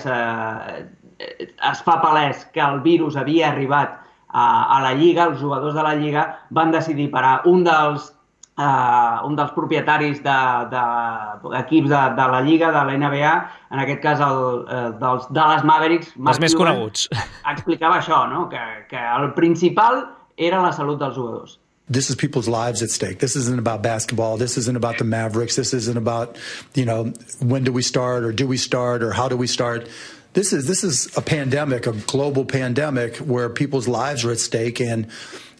es fa palès que el virus havia arribat a, a la Lliga, els jugadors de la Lliga van decidir parar. Un dels Uh, un dels propietaris d'equips de, de, de, de la Lliga, de la N B A, en aquest cas el, uh, dels Dallas Mavericks, els més coneguts, explicava això, no? que, que el principal era la salut dels jugadors. This is people's lives at stake. This isn't about basketball. This isn't about the Mavericks. This isn't about, you know, when do we start or do we start or how do we start. This is this is a pandemic, a global pandemic where people's lives are at stake, and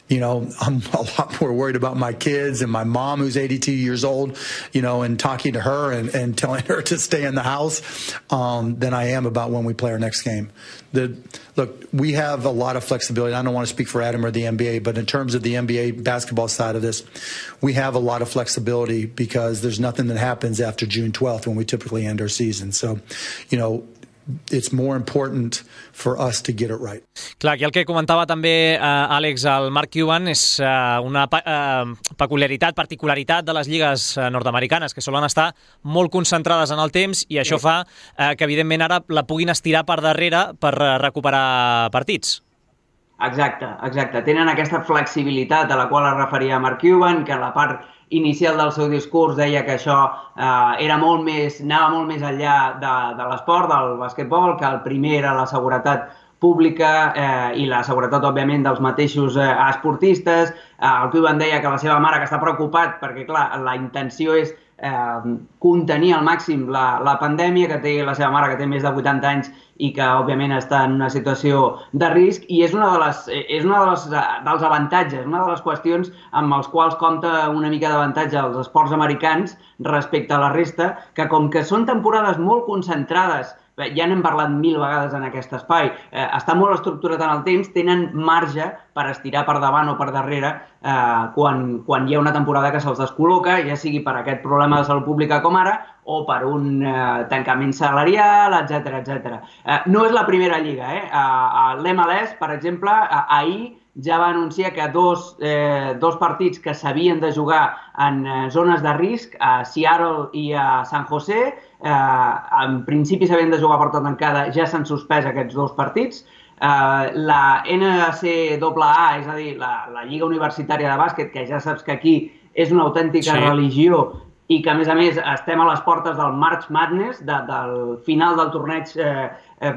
You know, I'm a lot more worried about my kids and my mom, who's eighty-two years old, you know, and talking to her and, and telling her to stay in the house um, than I am about when we play our next game. The, look, we have a lot of flexibility. I don't want to speak for Adam or the N B A, but in terms of the N B A basketball side of this, we have a lot of flexibility because there's nothing that happens after June twelfth when we typically end our season. So, you know, it's more important for us to get it right. Clar, aquí el que comentava també eh, Àlex, el Mark Cuban, és eh, una eh, peculiaritat, particularitat de les lligues eh, nord-americanes, que solen estar molt concentrades en el temps i això fa eh, que, evidentment, ara la puguin estirar per darrere per eh, recuperar partits. Exacte, exacte. Tenen aquesta flexibilitat a la qual es referia Mark Cuban, que en la part inicial del seu discurs deia que això eh, era molt més, anava molt més enllà de, de l'esport, del basquetbol, que el primer era la seguretat pública eh, i la seguretat, òbviament, dels mateixos eh, esportistes. Eh, el Cuban deia que la seva mare, que està preocupat perquè, clar, la intenció és eh, contenir al màxim la, la pandèmia, que té la seva mare, que té més de vuitanta anys i que, òbviament, està en una situació de risc, i és una de les, és una de les, dels avantatges, una de les qüestions amb els quals compta una mica d'avantatge els esports americans respecte a la resta, que com que són temporades molt concentrades, ja n'hem parlat mil vegades en aquest espai, eh, està molt estructurat en el temps, tenen marge per estirar per davant o per darrere eh, quan, quan hi ha una temporada que se'ls descol·loca, ja sigui per aquest problema de salut pública com ara, o per un eh, tancament salarial, etcètera, etcètera. Eh, no és la primera lliga, eh? A, a l'M L S, per exemple, a, ahir ja va anunciar que dos, eh, dos partits que s'havien de jugar en eh, zones de risc, a Seattle i a San José, eh, en principi s'havien de jugar per tot tancada, ja s'han suspès aquests dos partits. Eh, la N C A A, és a dir, la, la Lliga Universitària de Bàsquet, que ja saps que aquí és una autèntica sí. religió, i que, a més a més, estem a les portes del March Madness, de, del final del torneig eh, eh,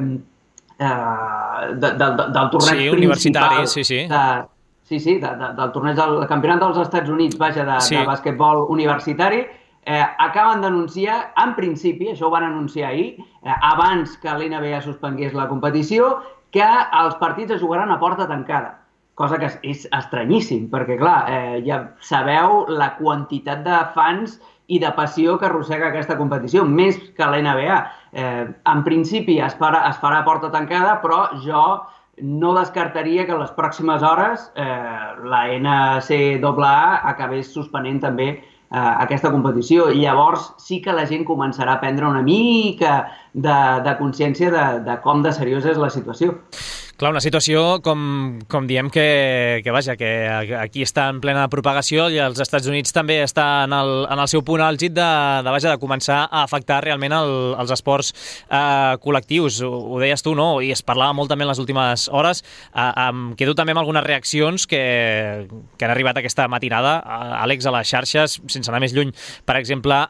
eh, de, de, de, del torneig sí, principal. Universitari, sí, sí. De, sí, sí, de, de, del torneig del Campionat dels Estats Units, vaja, de, sí. de basquetbol universitari. Eh, acaben d'anunciar, en principi, això ho van anunciar ahir, eh, abans que l'N B A suspengués la competició, que els partits es jugaran a porta tancada. Cosa que és estranyíssim, perquè, clar, eh, ja sabeu la quantitat de fans i de passió que arrossega aquesta competició, més que l'N B A. Eh, en principi es farà, es farà a porta tancada, però jo no descartaria que en les pròximes hores eh, la N C A A acabés suspenent també eh, aquesta competició. I llavors sí que la gent començarà a prendre una mica de, de consciència de, de com de seriosa és la situació. Clar, una situació, com, com diem, que, que, vaja, que aquí està en plena propagació i als Estats Units també està en el, en el seu punt àlgid de, de, vaja, de començar a afectar realment el, els esports eh, col·lectius. Ho, ho deies tu, no? I es parlava molt també en les últimes hores. Eh, em quedo també amb algunes reaccions que, que han arribat aquesta matinada, Àlex, a les xarxes, sense anar més lluny. Per exemple,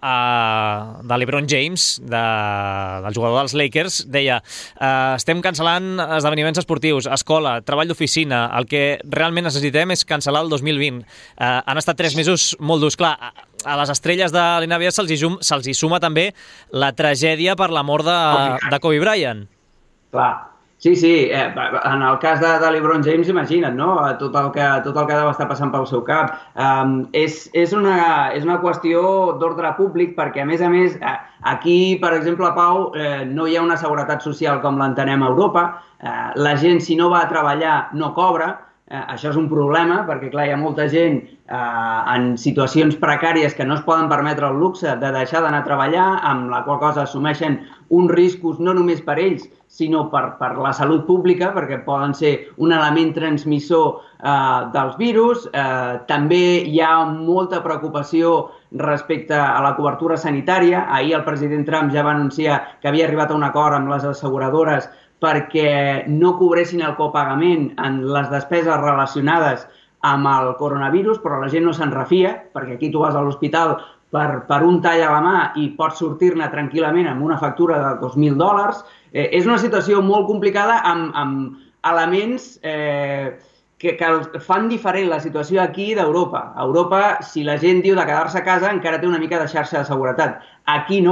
eh, de LeBron James, de, del jugador dels Lakers, deia eh, estem cancel·lant esdeveniments esportius, escola, treball d'oficina, el que realment necessitem és cancel·lar el dos mil vint. Eh, han estat tres mesos molt durs. Clar, a les estrelles de l'N B A se'ls hi, se'ls hi suma també la tragèdia per la mort de, de Kobe Bryant. Clar, sí, sí. Eh, en el cas de, de LeBron James, imagina't, no? Tot el que, tot el que deu estar passant pel seu cap. Um, és, és, una, és una qüestió d'ordre públic perquè, a més a més, aquí, per exemple, Pau, eh, no hi ha una seguretat social com l'entenem a Europa. Eh, la gent, si no va a treballar, no cobra. Eh, això és un problema perquè, clar, hi ha molta gent eh, en situacions precàries que no es poden permetre el luxe de deixar d'anar a treballar, amb la qual cosa assumeixen uns riscos no només per ells, sinó per, per la salut pública, perquè poden ser un element transmissor eh, dels virus. Eh, també hi ha molta preocupació respecte a la cobertura sanitària. Ahir el president Trump ja va anunciar que havia arribat a un acord amb les asseguradores perquè no cobressin el copagament en les despeses relacionades amb el coronavirus, però la gent no se'n refia, perquè aquí tu vas a l'hospital per, per un tall a la mà i pots sortir-ne tranquil·lament amb una factura de dos mil dòlars. Eh, és una situació molt complicada amb, amb elements eh, que, que fan diferent la situació aquí d'Europa. A Europa, si la gent diu de quedar-se a casa, encara té una mica de xarxa de seguretat. Aquí no.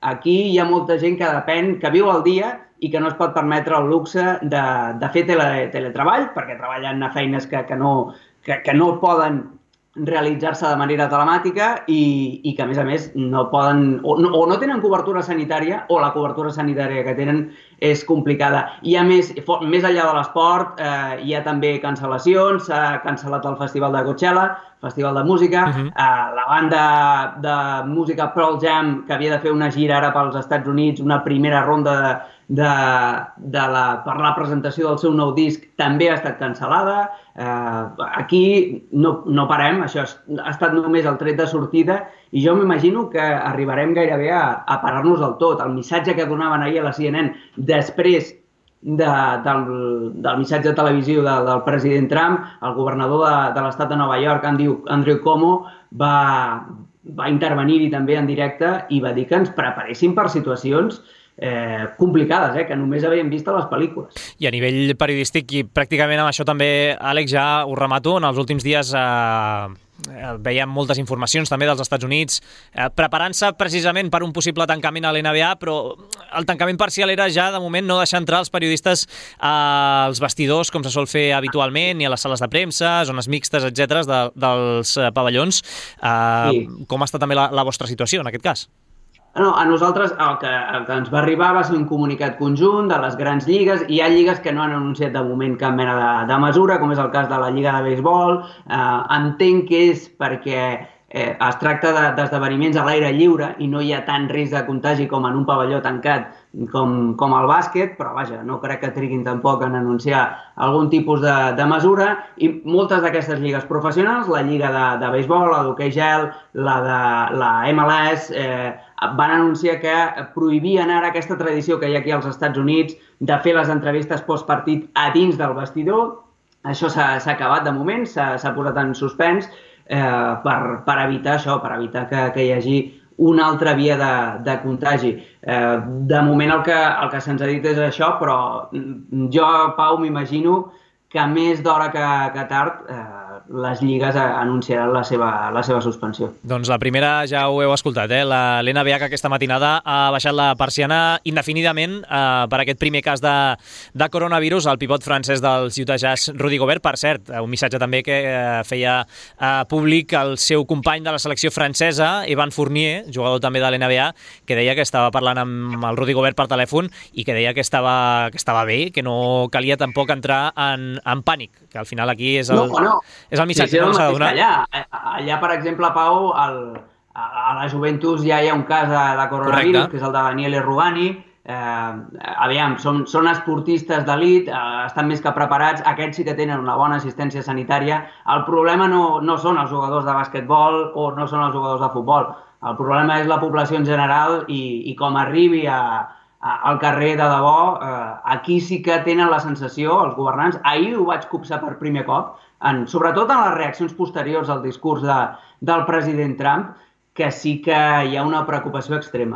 aquí hi ha molta gent que depèn, que viu al dia i que no es pot permetre el luxe de, de fer tele, teletreball, perquè treballen a feines que, que, no, que, que no poden realitzar-se de manera telemàtica i, i que, a més a més, no poden o no, o no tenen cobertura sanitària o la cobertura sanitària que tenen és complicada. I a més, més enllà de l'esport, eh, hi ha també cancel·lacions, s'ha cancel·lat el Festival de Coachella, Festival de Música, uh-huh. eh, la banda de música Pearl Jam, que havia de fer una gira ara pels Estats Units, una primera ronda de, de, de la, per la presentació del seu nou disc, també ha estat cancel·lada. Eh, aquí no, no parem, això ha estat només el tret de sortida i jo m'imagino que arribarem gairebé a, a parar-nos del tot. El missatge que donaven ahir a la C N N després de, del, del missatge televisiu de, del president Trump, el governador de, de l'estat de Nova York, Andrew, Andrew Cuomo, va, va intervenir-hi també en directe i va dir que ens preparéssim per situacions Eh, complicades, eh, que només havíem vist a les pel·lícules. I a nivell periodístic, i pràcticament amb això també, Àlex, ja ho remato, en els últims dies eh, veiem moltes informacions també dels Estats Units, eh, preparant-se precisament per un possible tancament a l'N B A, però el tancament parcial era ja, de moment, no deixar entrar els periodistes als vestidors, com se sol fer habitualment, ni a les sales de premsa, zones mixtes, etcètera, de, dels pavellons. Eh, sí. Com està també la, la vostra situació, en aquest cas? No, a nosaltres el que, el que ens va arribar va ser un comunicat conjunt de les grans lligues. Hi ha lligues que no han anunciat de moment cap mena de, de mesura, com és el cas de la Lliga de Béisbol. Eh, entenc que és perquè eh, es tracta d'esdeveniments a l'aire lliure i no hi ha tant risc de contagi com en un pavelló tancat com, com el bàsquet, però vaja, no crec que triguin tampoc en anunciar algun tipus de, de mesura. I moltes d'aquestes lligues professionals, la Lliga de, de Béisbol, la d'hoquei gel, la de la M L S, eh, van anunciar que prohibien ara aquesta tradició que hi ha aquí als Estats Units de fer les entrevistes postpartit a dins del vestidor. Això s'ha acabat de moment, s'ha posat en suspens eh, per, per evitar això, per evitar que, que hi hagi una altra via de, de contagi. Eh, de moment el que, el que se'ns ha dit és això, però jo, Pau, m'imagino que més d'hora que, que tard eh, les lligues anunciaran la seva, la seva suspensió. Doncs la primera ja ho heu escoltat, eh? l'N B A que aquesta matinada ha baixat la persiana indefinidament eh, per aquest primer cas de, de coronavirus, el pivot francès dels Utah Jazz, Rudy Gobert. Per cert, un missatge també que eh, feia eh, públic el seu company de la selecció francesa, Evan Fournier, jugador també de l'N B A, que deia que estava parlant amb el Rudy Gobert per telèfon i que deia que estava, que estava bé, que no calia tampoc entrar en, en pànic, que al final aquí és el... No, no. És el missatge sí, sí, que no s'ha de donar. Allà, allà, per exemple, Pau, el, a la Juventus ja hi ha un cas de, de coronavirus, correcte, que és el de Daniele Rugani. Eh, aviam, són, són esportistes d'elit, eh, estan més que preparats, aquests sí que tenen una bona assistència sanitària. El problema no, no són els jugadors de basquetbol o no són els jugadors de futbol. El problema és la població en general i, i com arribi a, a, al carrer de debò, eh, aquí sí que tenen la sensació, els governants, ahir ho vaig copsar per primer cop, En, sobretot en les reaccions posteriors al discurs de, del president Trump, que sí que hi ha una preocupació extrema.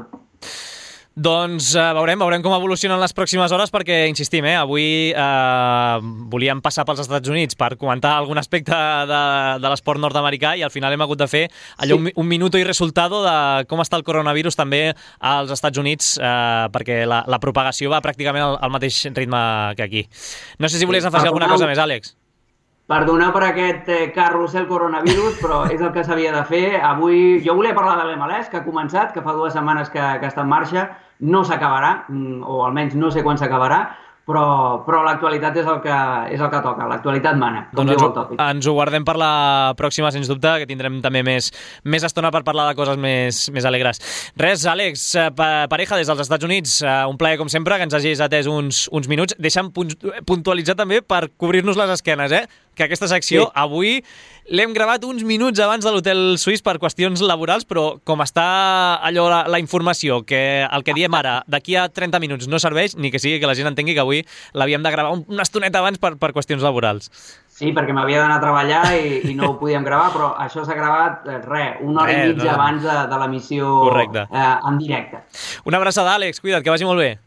Doncs eh, veurem, veurem com evolucionen les pròximes hores, perquè, insistim, eh, avui eh, volíem passar pels Estats Units per comentar algun aspecte de, de l'esport nord-americà i al final hem hagut de fer allò, sí. un, un minuto i resultado de com està el coronavirus també als Estats Units, eh, perquè la, la propagació va pràcticament al, al mateix ritme que aquí. No sé si volies afegir alguna cosa més, Àlex. Perdonar per aquest eh, carrusel coronavirus, però és el que s'havia de fer. Avui jo volia parlar de l'M L S, que ha començat, que fa dues setmanes que, que està en marxa. No s'acabarà, o almenys no sé quan s'acabarà, però, però l'actualitat és, el que, és el que toca. L'actualitat mana, com doncs diu el tòpic. Ens ho guardem per la pròxima, sens dubte, que tindrem també més, més estona per parlar de coses més, més alegres. Res, Àlex, pareja des dels Estats Units, un plaer com sempre que ens hagis atès uns, uns minuts. Deixa'm puntualitzar també per cobrir-nos les esquenes, eh? Que aquesta secció sí. avui l'hem gravat uns minuts abans de l'Hotel Suís per qüestions laborals, però com està allò la, la informació, que el que diem ara d'aquí a trenta minuts no serveix, ni que sigui que la gent entengui que avui l'havíem de gravar una estoneta abans per, per qüestions laborals. Sí, perquè m'havia d'anar a treballar i, i no ho podíem gravar, però això s'ha gravat, res, una hora res, i mitja no. abans de, de l'emissió eh, en directe. Una abraçada, Àlex, cuida't, que vagi molt bé.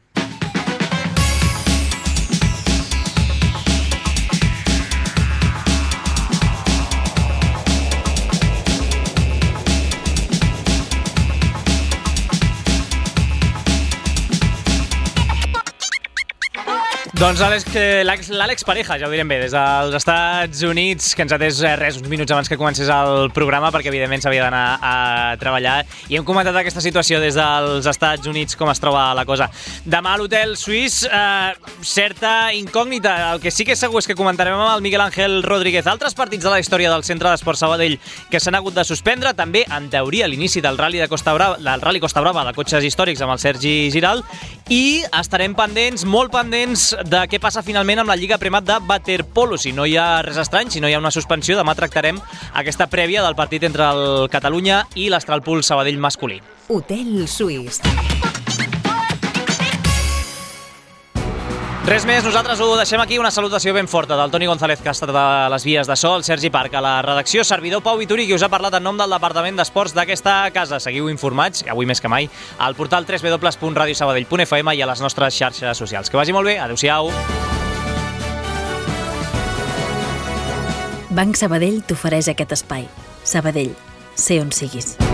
Doncs l'Àlex Pareja, ja ho direm bé, des dels Estats Units, que ens ha atès res, uns minuts abans que comencés el programa, perquè evidentment s'havia d'anar a treballar, i hem comentat aquesta situació des dels Estats Units, com es troba la cosa. Demà a l'hotel suís, eh, certa incògnita. El que sí que és segur és que comentarem amb el Miguel Ángel Rodríguez altres partits de la història del Centre d'Esports Sabadell que s'han hagut de suspendre, també, en teoria, l'inici del Rally de Costa Brava, del Rally Costa Brava de cotxes històrics amb el Sergi Giral, i estarem pendents, molt pendents, de què passa finalment amb la Lliga Premat de waterpolo. Si no hi ha res estrany, si no hi ha una suspensió, demà tractarem aquesta prèvia del partit entre el Catalunya i l'Astralpool Sabadell masculí. Hotel Suís. Res més, nosaltres ho deixem aquí. Una salutació ben forta del Toni González, que ha estat a les vies de so, el Sergi Parc a la redacció, servidor Pau Vituri, qui us ha parlat en nom del Departament d'Esports d'aquesta casa. Seguiu informats, avui més que mai, al portal w w w punt radio sabadell punt f m i a les nostres xarxes socials. Que vagi molt bé, adeu-siau. Banc Sabadell t'ofereix aquest espai. Sabadell, sé on siguis.